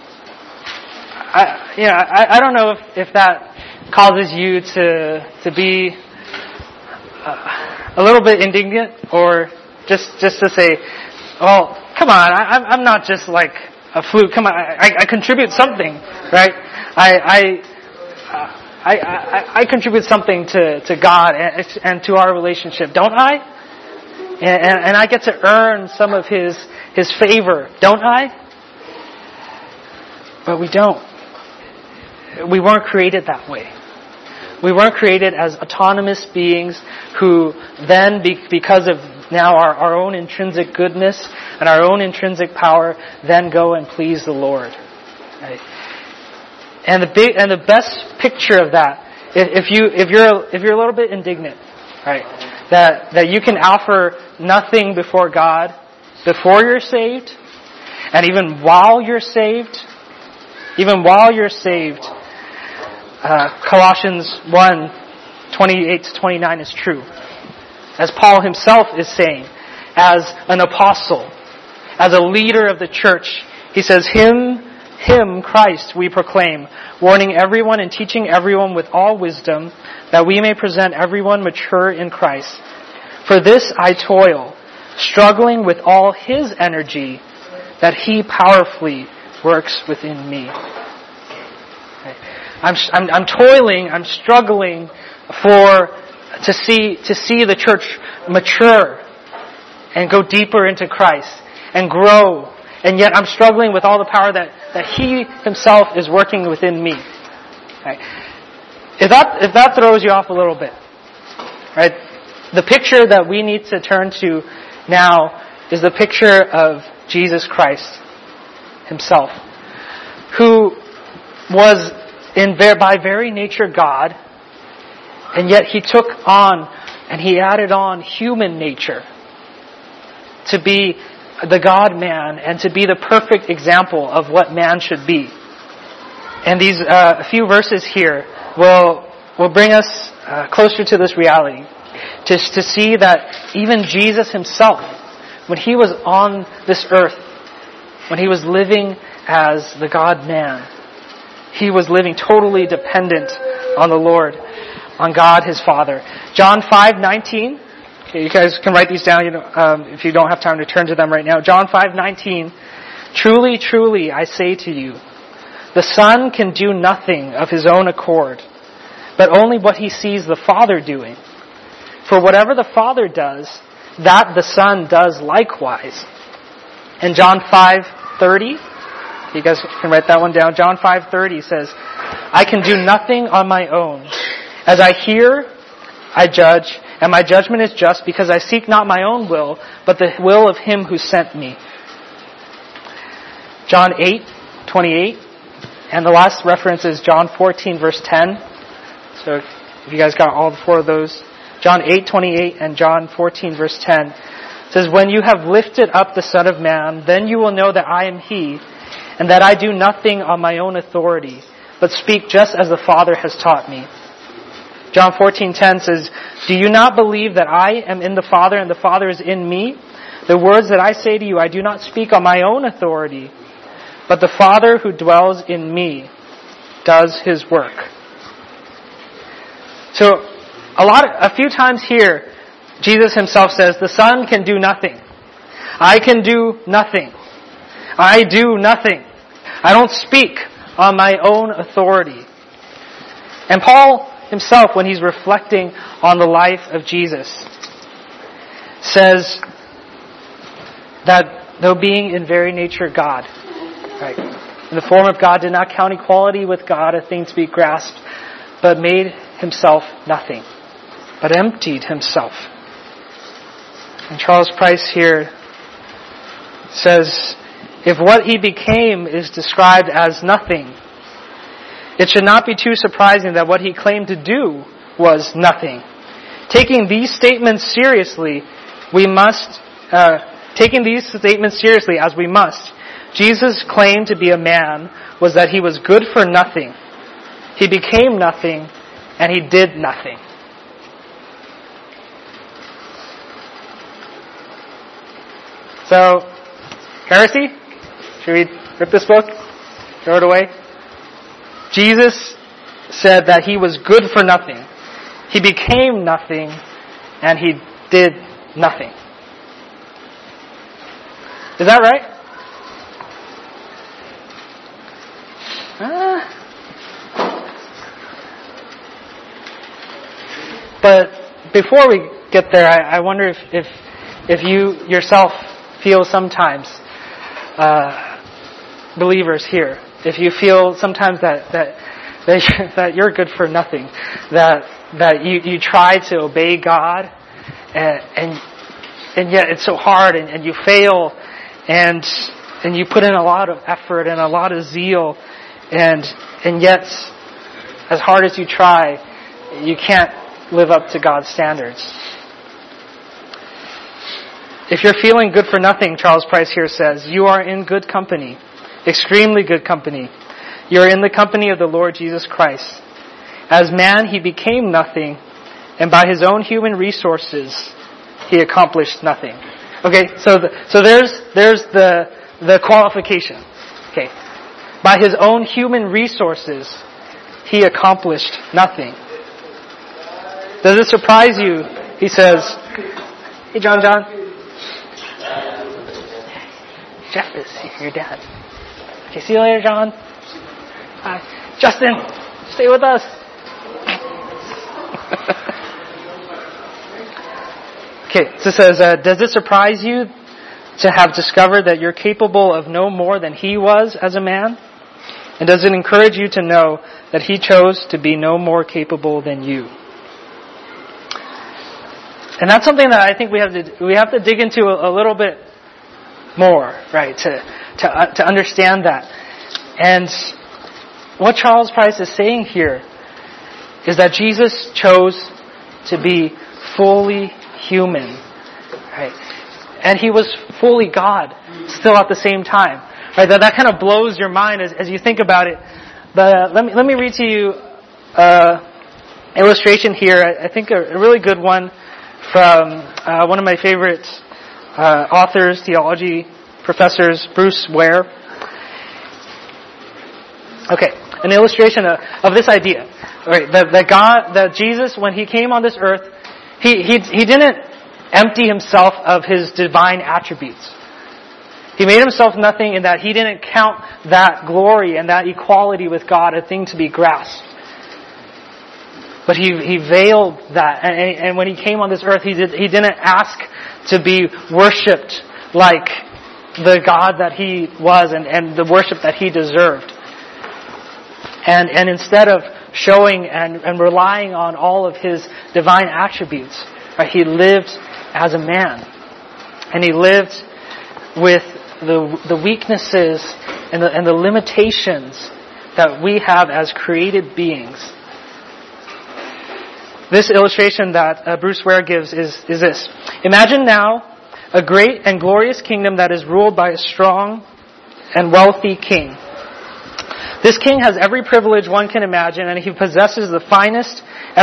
I don't know if that causes you to be a little bit indignant, or just to say, oh, come on, I'm not just like a flute. Come on, I contribute something, right? I contribute something to God and to our relationship, don't I? And I get to earn some of His favor, don't I? But we don't. We weren't created that way. We weren't created as autonomous beings who then, because of now our own intrinsic goodness and our own intrinsic power, then go and please the Lord. Right? And the best picture of that, if you're a little bit indignant, right, that you can offer nothing before God before you're saved, and even while you're saved, Colossians 1:28-29 is true. As Paul himself is saying, as an apostle, as a leader of the church, he says, Him, Christ, we proclaim, warning everyone and teaching everyone with all wisdom, that we may present everyone mature in Christ. For this I toil, struggling with all His energy, that He powerfully works within me. I'm toiling, I'm struggling to see the church mature and go deeper into Christ and grow, and yet I'm struggling with all the power that He Himself is working within me. Right? If that throws you off a little bit, right? The picture that we need to turn to now is the picture of Jesus Christ Himself, who was by very nature God, and yet He took on and He added on human nature to be the God-man and to be the perfect example of what man should be. And these a few verses here will bring us closer to this reality, to see that even Jesus Himself, when He was on this earth, when He was living as the God-man, He was living totally dependent on the Lord, on God His Father. John 5:19. Okay, you guys can write these down. If you don't have time to turn to them right now. John 5:19. Truly, truly, I say to you, the Son can do nothing of His own accord, but only what He sees the Father doing. For whatever the Father does, that the Son does likewise. And John 5:30. You guys can write that one down. John 5:30 says, I can do nothing on my own. As I hear, I judge, and my judgment is just, because I seek not my own will, but the will of Him who sent me. John 8:28. And the last reference is John 14, verse 10. So if you guys got all four of those. John 8:28 and John 14, verse 10. It says, when you have lifted up the Son of Man, then you will know that I am He, and that I do nothing on my own authority, but speak just as the Father has taught me. John 14:10 says, do you not believe that I am in the Father and the Father is in me? The words that I say to you, I do not speak on my own authority, but the Father who dwells in me does His work. So, a few times here, Jesus Himself says, the Son can do nothing. I can do nothing. I do nothing. I don't speak on my own authority. And Paul himself, when he's reflecting on the life of Jesus, says that though being in very nature God, right, in the form of God, did not count equality with God a thing to be grasped, but made himself nothing, but emptied himself. And Charles Price here says, if what he became is described as nothing, it should not be too surprising that what he claimed to do was nothing. Taking these statements seriously as we must, Jesus' claim to be a man was that he was good for nothing. He became nothing, and he did nothing. So, heresy? Should we rip this book? Throw it away? Jesus said that he was good for nothing. He became nothing, and he did nothing. Is that right? But before we get there, I wonder if you yourself feel sometimes, believers here, if you feel sometimes that you're good for nothing, that you try to obey God, and yet it's so hard, and you fail, and you put in a lot of effort and a lot of zeal, and yet, as hard as you try, you can't live up to God's standards. If you're feeling good for nothing, Charles Price here says, you are in good company, extremely good company. You're in the company of the Lord Jesus Christ. As man, he became nothing, and by his own human resources, he accomplished nothing. Okay, so there's the qualification. Okay, by his own human resources, he accomplished nothing. Does it surprise you? He says, hey, John. Jeff is your dad. Okay, see you later, John. Hi. Justin, stay with us. Okay, so it says, does it surprise you to have discovered that you're capable of no more than he was as a man? And does it encourage you to know that he chose to be no more capable than you? And that's something that I think we have to dig into a little bit more, right? To understand that. And what Charles Price is saying here is that Jesus chose to be fully human, right? And he was fully God still at the same time, right? That kind of blows your mind as you think about it. But let me read to you illustration here. I think a really good one from one of my favorite authors, theology professors, Bruce Ware. Okay, an illustration of this idea, right? That Jesus, when he came on this earth, he didn't empty himself of his divine attributes. He made himself nothing in that he didn't count that glory and that equality with God a thing to be grasped. But he veiled that, and when he came on this earth, he didn't ask to be worshipped like the God that he was and the worship that he deserved. And instead of showing and relying on all of his divine attributes, right, he lived as a man, and he lived with the weaknesses and the limitations that we have as created beings. This illustration that Bruce Ware gives is this. Imagine now a great and glorious kingdom that is ruled by a strong and wealthy king. This king has every privilege one can imagine, and he possesses the finest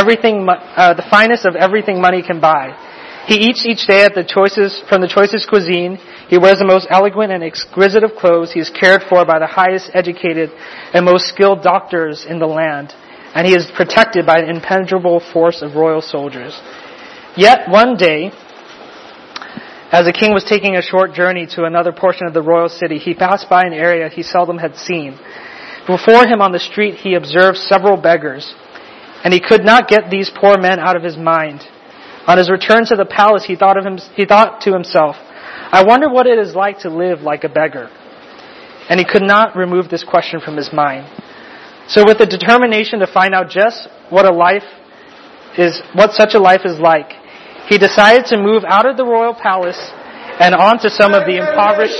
of everything money can buy. He eats each day from the choicest cuisine. He wears the most elegant and exquisite of clothes. He is cared for by the highest educated and most skilled doctors in the land. And he is protected by an impenetrable force of royal soldiers. Yet one day, as the king was taking a short journey to another portion of the royal city, he passed by an area he seldom had seen. Before him on the street he observed several beggars, and he could not get these poor men out of his mind. On his return to the palace he thought to himself, I wonder what it is like to live like a beggar. And he could not remove this question from his mind. So with the determination to find out just what such a life is like, he decided to move out of the royal palace and on to some of the impoverished...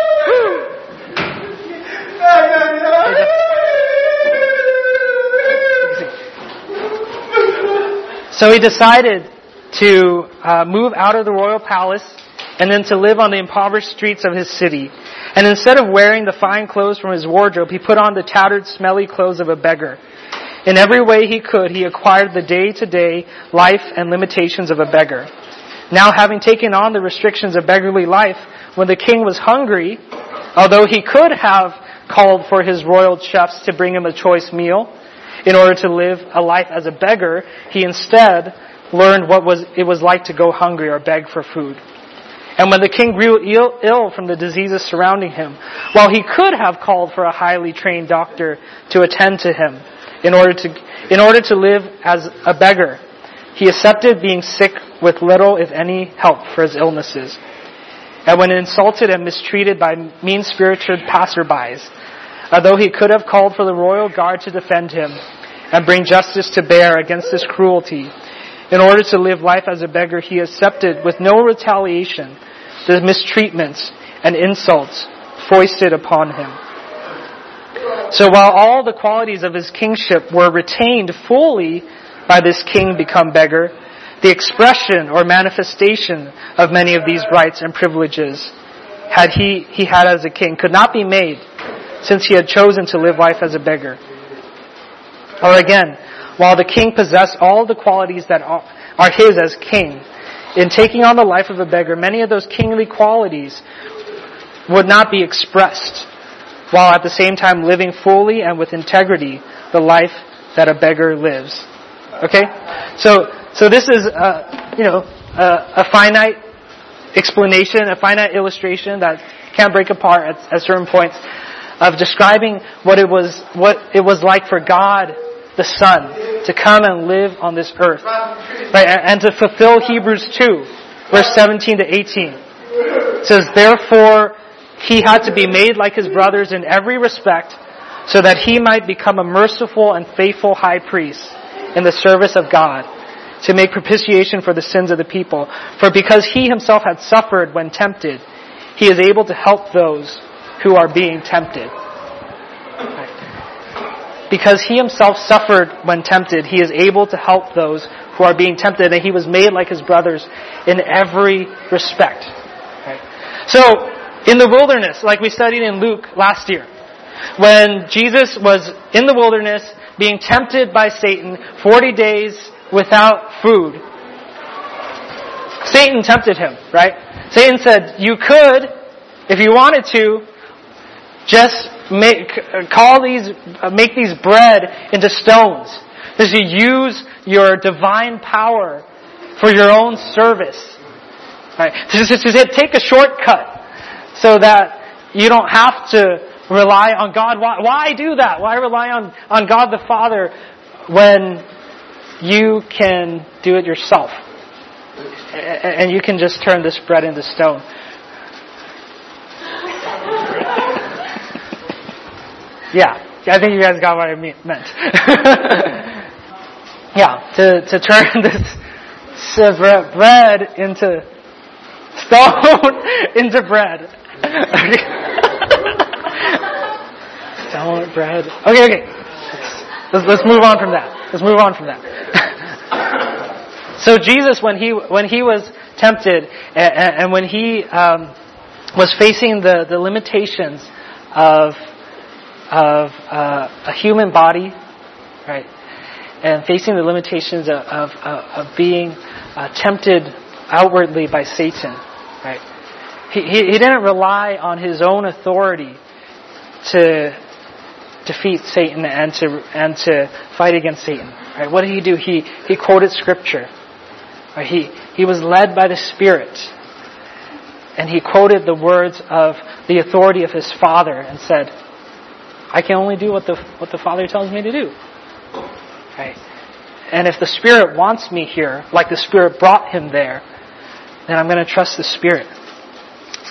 So he decided to move out of the royal palace and then to live on the impoverished streets of his city. And instead of wearing the fine clothes from his wardrobe, he put on the tattered, smelly clothes of a beggar. In every way he could, he acquired the day-to-day life and limitations of a beggar. Now, having taken on the restrictions of beggarly life, when the king was hungry, although he could have called for his royal chefs to bring him a choice meal in order to live a life as a beggar, he instead learned what it was like to go hungry or beg for food. And when the king grew ill from the diseases surrounding him, while he could have called for a highly trained doctor to attend to him in order to live as a beggar, he accepted being sick with little, if any, help for his illnesses. And when insulted and mistreated by mean-spirited passerbys, although he could have called for the royal guard to defend him and bring justice to bear against this cruelty, in order to live life as a beggar, he accepted with no retaliation the mistreatments and insults foisted upon him. So while all the qualities of his kingship were retained fully by this king become beggar, the expression or manifestation of many of these rights and privileges he had as a king could not be made, since he had chosen to live life as a beggar. Or again, while the king possessed all the qualities that are his as king, in taking on the life of a beggar, many of those kingly qualities would not be expressed, while at the same time living fully and with integrity the life that a beggar lives. Okay? So this is a finite explanation, a finite illustration that can't break apart at certain points of describing what it was like for God the Son to come and live on this earth, right? And to fulfill Hebrews 2, verse 17 to 18. It says, "Therefore he had to be made like his brothers in every respect, so that he might become a merciful and faithful high priest in the service of God, to make propitiation for the sins of the people. For because he himself had suffered when tempted, he is able to help those who are being tempted." Right. Because he himself suffered when tempted, he is able to help those who are being tempted, and he was made like his brothers in every respect. Right. So, in the wilderness, like we studied in Luke last year, when Jesus was in the wilderness being tempted by Satan 40 days without food, Satan tempted him, right? Satan said, you could, if you wanted to, just make these bread into stones. Just to use your divine power for your own service. Right? To take a shortcut so that you don't have to rely on God. Why do that? Why rely on God the Father when you can do it yourself? And you can just turn this bread into stone. Yeah, I think you guys got what I meant. Yeah, to turn this bread into stone into bread. Stone bread. Okay. Let's move on from that. So Jesus, when he was tempted and when he was facing the limitations of a human body, right, and facing the limitations of being tempted outwardly by Satan, right, he didn't rely on his own authority to defeat Satan and to fight against Satan. Right? What did he do? He quoted Scripture. Right? He was led by the Spirit, and he quoted the words of the authority of his Father and said, I can only do what the Father tells me to do. Right? And if the Spirit wants me here, like the Spirit brought him there, then I'm going to trust the Spirit.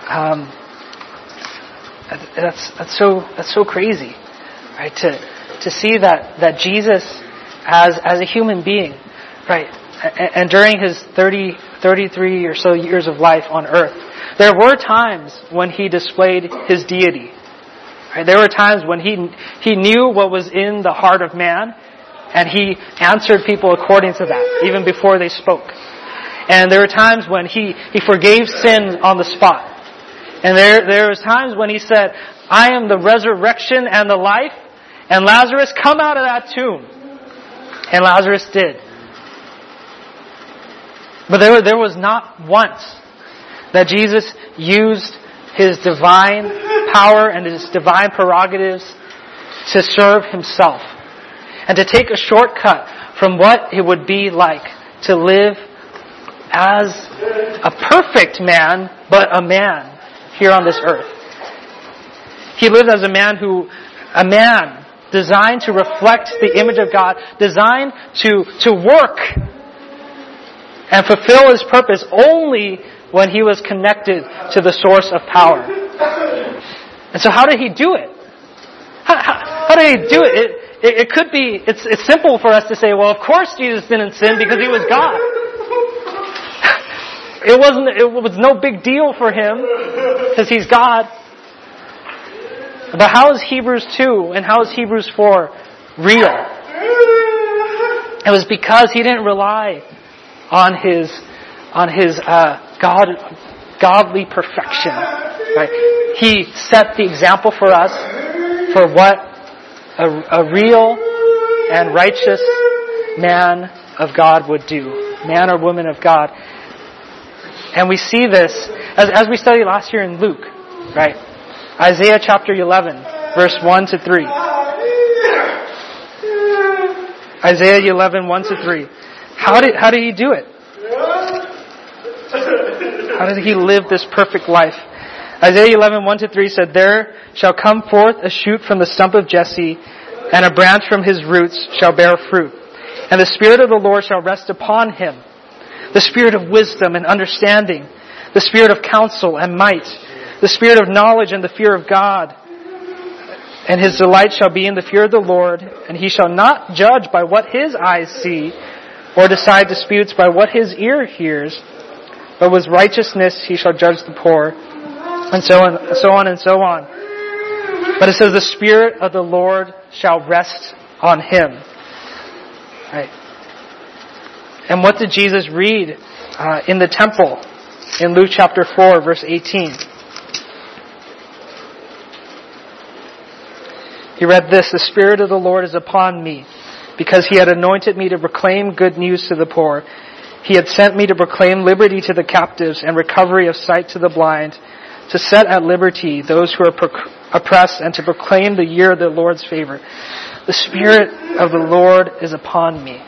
That's so crazy, right? To see that Jesus as a human being, right? And during his 33 or so years of life on earth, there were times when he displayed his deity. Right? There were times when he knew what was in the heart of man, and he answered people according to that, even before they spoke. And there were times when he forgave sin on the spot. And there was times when he said, I am the resurrection and the life, and Lazarus, come out of that tomb. And Lazarus did. But there was not once that Jesus used his divine power and his divine prerogatives to serve himself and to take a shortcut from what it would be like to live as a perfect man, but a man here on this earth. He lived as a man designed to reflect the image of God, designed to work and fulfill his purpose only when he was connected to the source of power. And so how did he do it? How did he do it? It could be, it's simple for us to say, well, of course Jesus didn't sin because he was God. It was no big deal for him because he's God. But how is Hebrews 2 and how is Hebrews 4 real? It was because he didn't rely on his godly perfection. Right? He set the example for us for what a real and righteous man of God would do. Man or woman of God. And we see this as we studied last year in Luke, right? Isaiah chapter 11, verse 1 to 3. Isaiah 11, 1 to 3. How did he do it? How did he live this perfect life? Isaiah 11, 1 to 3 said, There shall come forth a shoot from the stump of Jesse, and a branch from his roots shall bear fruit. And the Spirit of the Lord shall rest upon him, the Spirit of wisdom and understanding, the Spirit of counsel and might, the Spirit of knowledge and the fear of God. And his delight shall be in the fear of the Lord, and he shall not judge by what his eyes see, or decide disputes by what his ear hears, but with righteousness he shall judge the poor, and so on and so on. But it says the Spirit of the Lord shall rest on him. Right. And what did Jesus read in the temple in Luke chapter 4, verse 18? He read this, The Spirit of the Lord is upon me, because he had anointed me to proclaim good news to the poor. He had sent me to proclaim liberty to the captives and recovery of sight to the blind, to set at liberty those who are oppressed, and to proclaim the year of the Lord's favor. The Spirit of the Lord is upon me.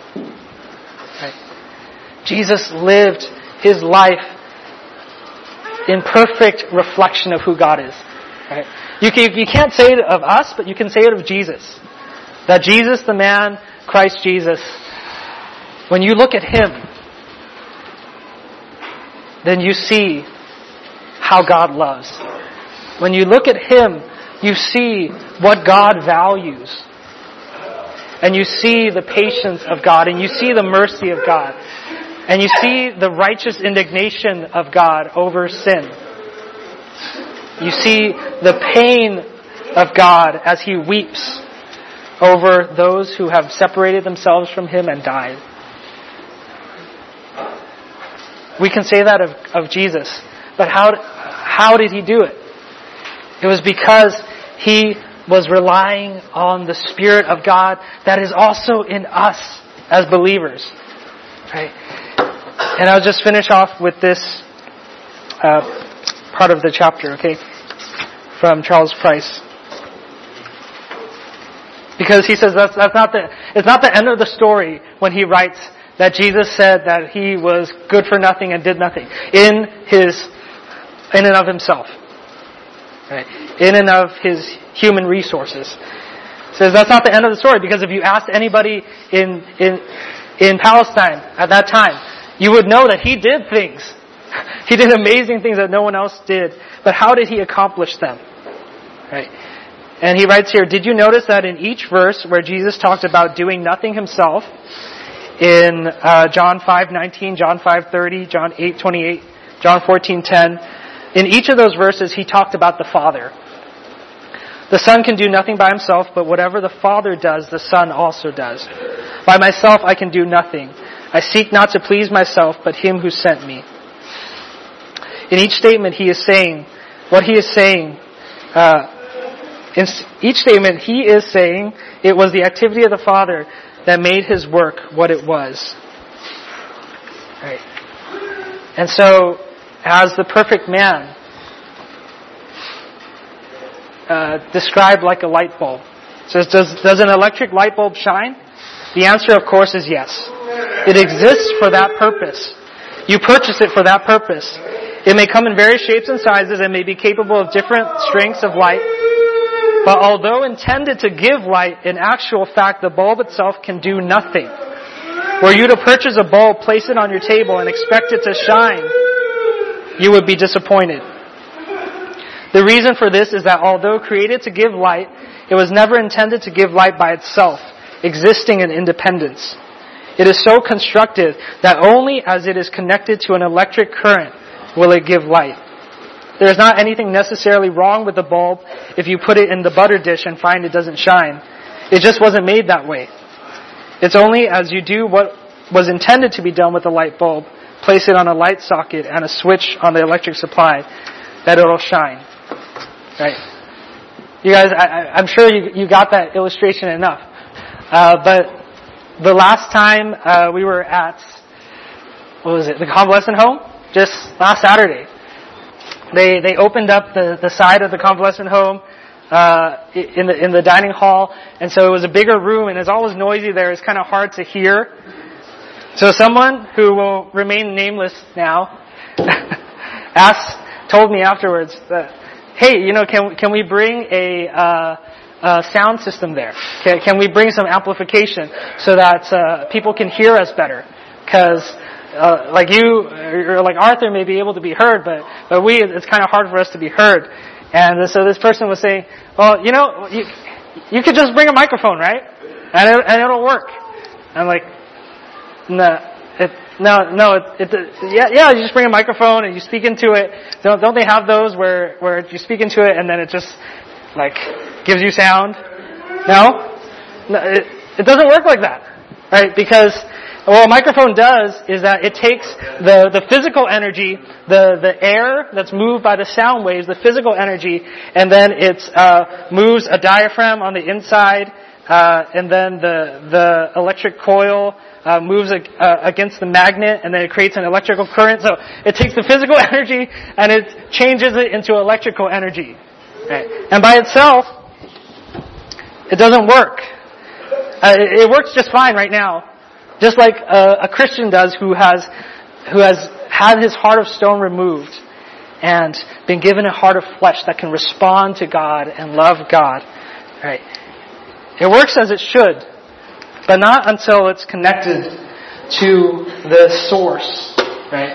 Right? Jesus lived his life in perfect reflection of who God is. Right? You can't say it of us, but you can say it of Jesus. That Jesus, the man, Christ Jesus, when you look at him, then you see how God loves. When you look at him, you see what God values. And you see the patience of God, and you see the mercy of God. And you see the righteous indignation of God over sin. You see the pain of God as he weeps over those who have separated themselves from him and died. We can say that of Jesus. But how did he do it? It was because he was relying on the Spirit of God that is also in us as believers. Right? And I'll just finish off with this part of the chapter, okay? From Charles Price. Because he says it's not the end of the story when he writes that Jesus said that he was good for nothing and did nothing in and of himself. Right? In and of his human resources. He says that's not the end of the story, because if you asked anybody in Palestine at that time, you would know that he did things He did amazing things that no one else did. But how did he accomplish them? Right? And he writes here, did you notice that in each verse where Jesus talked about doing nothing himself, in John 5:19, John 5:30, John 8:28, John 14:10, in each of those verses he talked about the Father. The Son can do nothing by himself, but whatever the Father does, the Son also does. By myself I can do nothing. I seek not to please myself, but him who sent me. In each statement he is saying, what he is saying, in each statement he is saying, it was the activity of the Father that made his work what it was. Right. And so, as the perfect man, described like a light bulb. It says, does an electric light bulb shine? The answer, of course, is yes. It exists for that purpose. You purchase it for that purpose. It may come in various shapes and sizes and may be capable of different strengths of light. But although intended to give light, in actual fact, the bulb itself can do nothing. Were you to purchase a bulb, place it on your table, and expect it to shine, you would be disappointed. The reason for this is that although created to give light, it was never intended to give light by itself, existing in independence. It is so constructed that only as it is connected to an electric current will it give light. There is not anything necessarily wrong with the bulb if you put it in the butter dish and find it doesn't shine. It just wasn't made that way. It's only as you do what was intended to be done with the light bulb, place it on a light socket and a switch on the electric supply, that it'll shine. Right? You guys, I'm sure you got that illustration enough. But the last time we were at, the convalescent home? Just last Saturday. They opened up the side of the convalescent home in the dining hall, and so it was a bigger room, and it's always noisy there. It's kind of hard to hear. So someone who will remain nameless now told me afterwards that, hey, can we bring a sound system there? Can we bring some amplification so that people can hear us better? Because like you or like Arthur may be able to be heard, but it's kind of hard for us to be heard. And so this person was saying, well, you could just bring a microphone, right? And it'll work. I'm like, you just bring a microphone and you speak into it. Don't they have those where you speak into it and then it just like gives you sound? No, it doesn't work like that, right? Because what a microphone does is that it takes the physical energy, the air that's moved by the sound waves, the physical energy, and then it moves a diaphragm on the inside, and then the electric coil moves against the magnet, and then it creates an electrical current. So it takes the physical energy and it changes it into electrical energy. Right? And by itself, it doesn't work. It works just fine right now. Just like a Christian does who has had his heart of stone removed and been given a heart of flesh that can respond to God and love God. Right? It works as it should, but not until it's connected to the source. Right?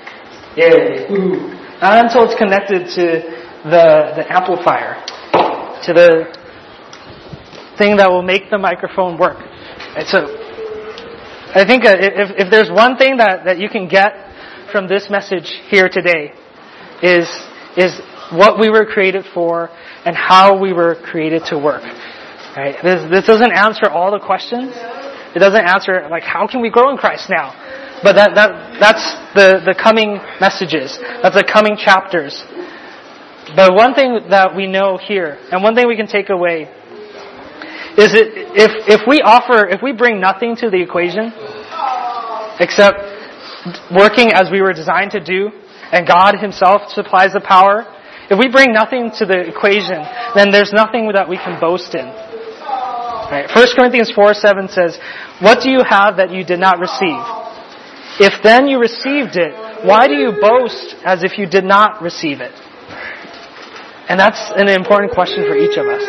Not until it's connected to the amplifier, to the thing that will make the microphone work. Right? So I think if there's one thing that you can get from this message here today is what we were created for and how we were created to work. Right? This doesn't answer all the questions. It doesn't answer like how can we grow in Christ now. But that's the coming messages. That's the coming chapters. But one thing that we know here, and one thing we can take away, is if we bring nothing to the equation, except working as we were designed to do, and God Himself supplies the power, if we bring nothing to the equation, then there's nothing that we can boast in. Right? 1 Corinthians 4:7 says, "What do you have that you did not receive? If then you received it, why do you boast as if you did not receive it?" And that's an important question for each of us.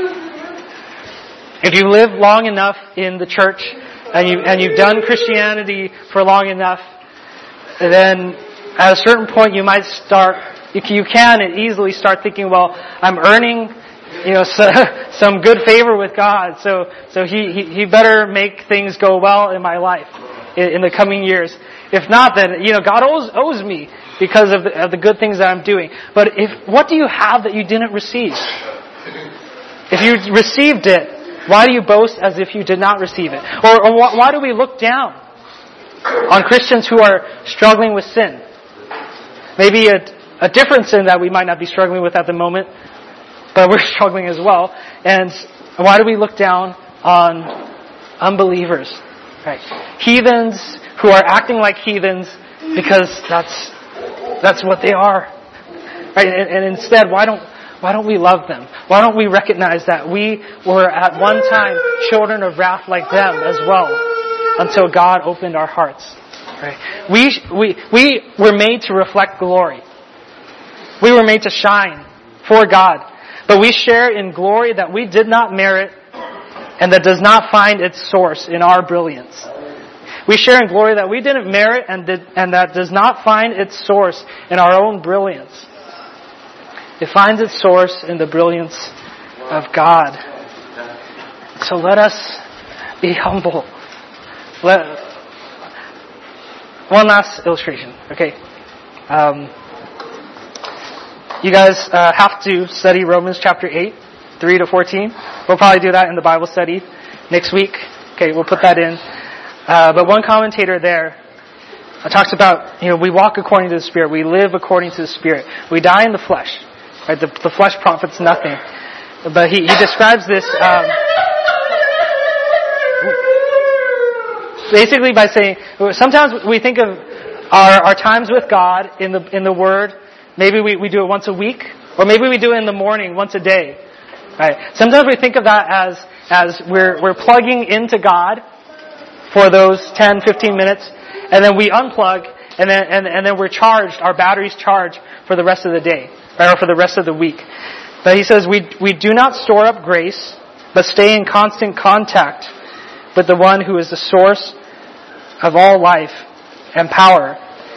If you live long enough in the church and you've done Christianity for long enough, then at a certain point you might start, you can easily start thinking, well, I'm earning, some good favor with God, so he better make things go well in my life in the coming years. If not, then, God owes me because of the good things that I'm doing. But what do you have that you didn't receive? If you received it, why do you boast as if you did not receive it? Or why do we look down on Christians who are struggling with sin? Maybe a different sin that we might not be struggling with at the moment, but we're struggling as well. And why do we look down on unbelievers? Right? Heathens who are acting like heathens because that's what they are. Right? And instead, why don't we love them? Why don't we recognize that we were at one time children of wrath like them as well, until God opened our hearts? Right? We were made to reflect glory. We were made to shine for God. But we share in glory that we did not merit and that does not find its source in our brilliance. We share in glory that we didn't merit and that does not find its source in our own brilliance. It finds its source in the brilliance of God. So let us be humble. One last illustration, okay? You guys have to study Romans chapter 8, 3 to 14. We'll probably do that in the Bible study next week. Okay, we'll put that in. But one commentator there talks about, we walk according to the Spirit. We live according to the Spirit. We die in the flesh. Right? The flesh profits nothing. But he describes this basically by saying, sometimes we think of our times with God in the Word. Maybe we do it once a week, or maybe we do it in the morning, once a day. Right? Sometimes we think of that as we're plugging into God for those 10, 15 minutes, and then we unplug, and then we're charged, our battery's charged for the rest of the day, right, or for the rest of the week. But he says we do not store up grace, but stay in constant contact with the one who is the source of all life and power.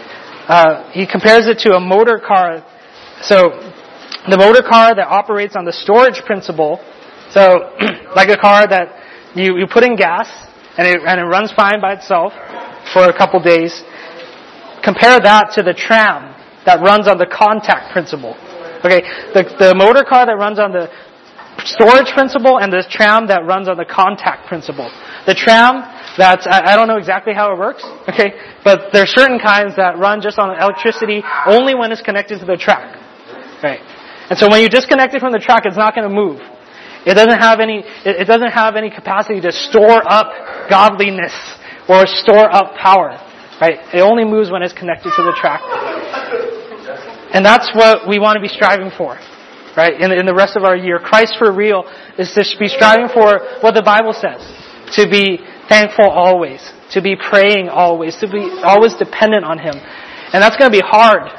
He compares it to a motor car. So, the motor car that operates on the storage principle, so like a car that you put in gas and it runs fine by itself for a couple days. Compare that to the tram that runs on the contact principle. Okay, the motor car that runs on the storage principle and the tram that runs on the contact principle. The tram, I don't know exactly how it works, okay, but there are certain kinds that run just on electricity only when it's connected to the track, right? And so when you disconnect it from the track, it's not going to move. It doesn't have any capacity to store up godliness or store up power, right? It only moves when it's connected to the track. And that's what we want to be striving for, right? In the rest of our year, Christ for real is to be striving for what the Bible says. To be thankful always. To be praying always. To be always dependent on Him. And that's going to be hard.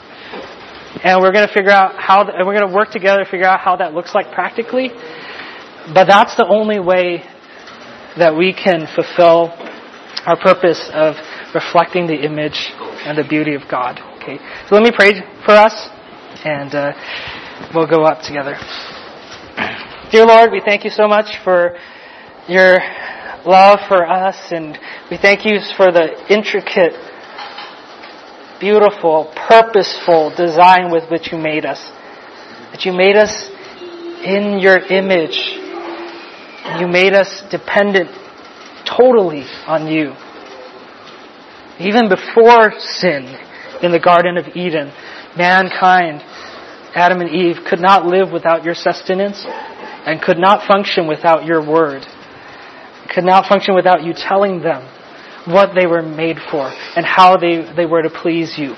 And we're going to we're going to work together to figure out how that looks like practically. But that's the only way that we can fulfill our purpose of reflecting the image and the beauty of God. Okay. So let me pray for us, and we'll go up together. Dear Lord, we thank you so much for your love for us, and we thank you for the intricate, beautiful, purposeful design with which you made us. That you made us in your image. You made us dependent totally on you. Even before sin in the Garden of Eden, mankind, Adam and Eve, could not live without your sustenance and could not function without your word. Could not function without you telling them what they were made for and how they were to please you.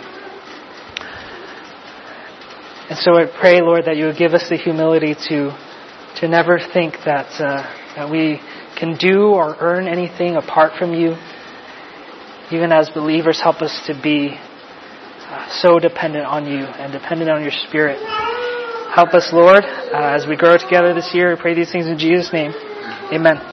And so I pray, Lord, that you would give us the humility to never think that we can do or earn anything apart from you. Even as believers, help us to be so dependent on you and dependent on your Spirit. Help us, Lord, as we grow together this year. I pray these things in Jesus' name. Amen.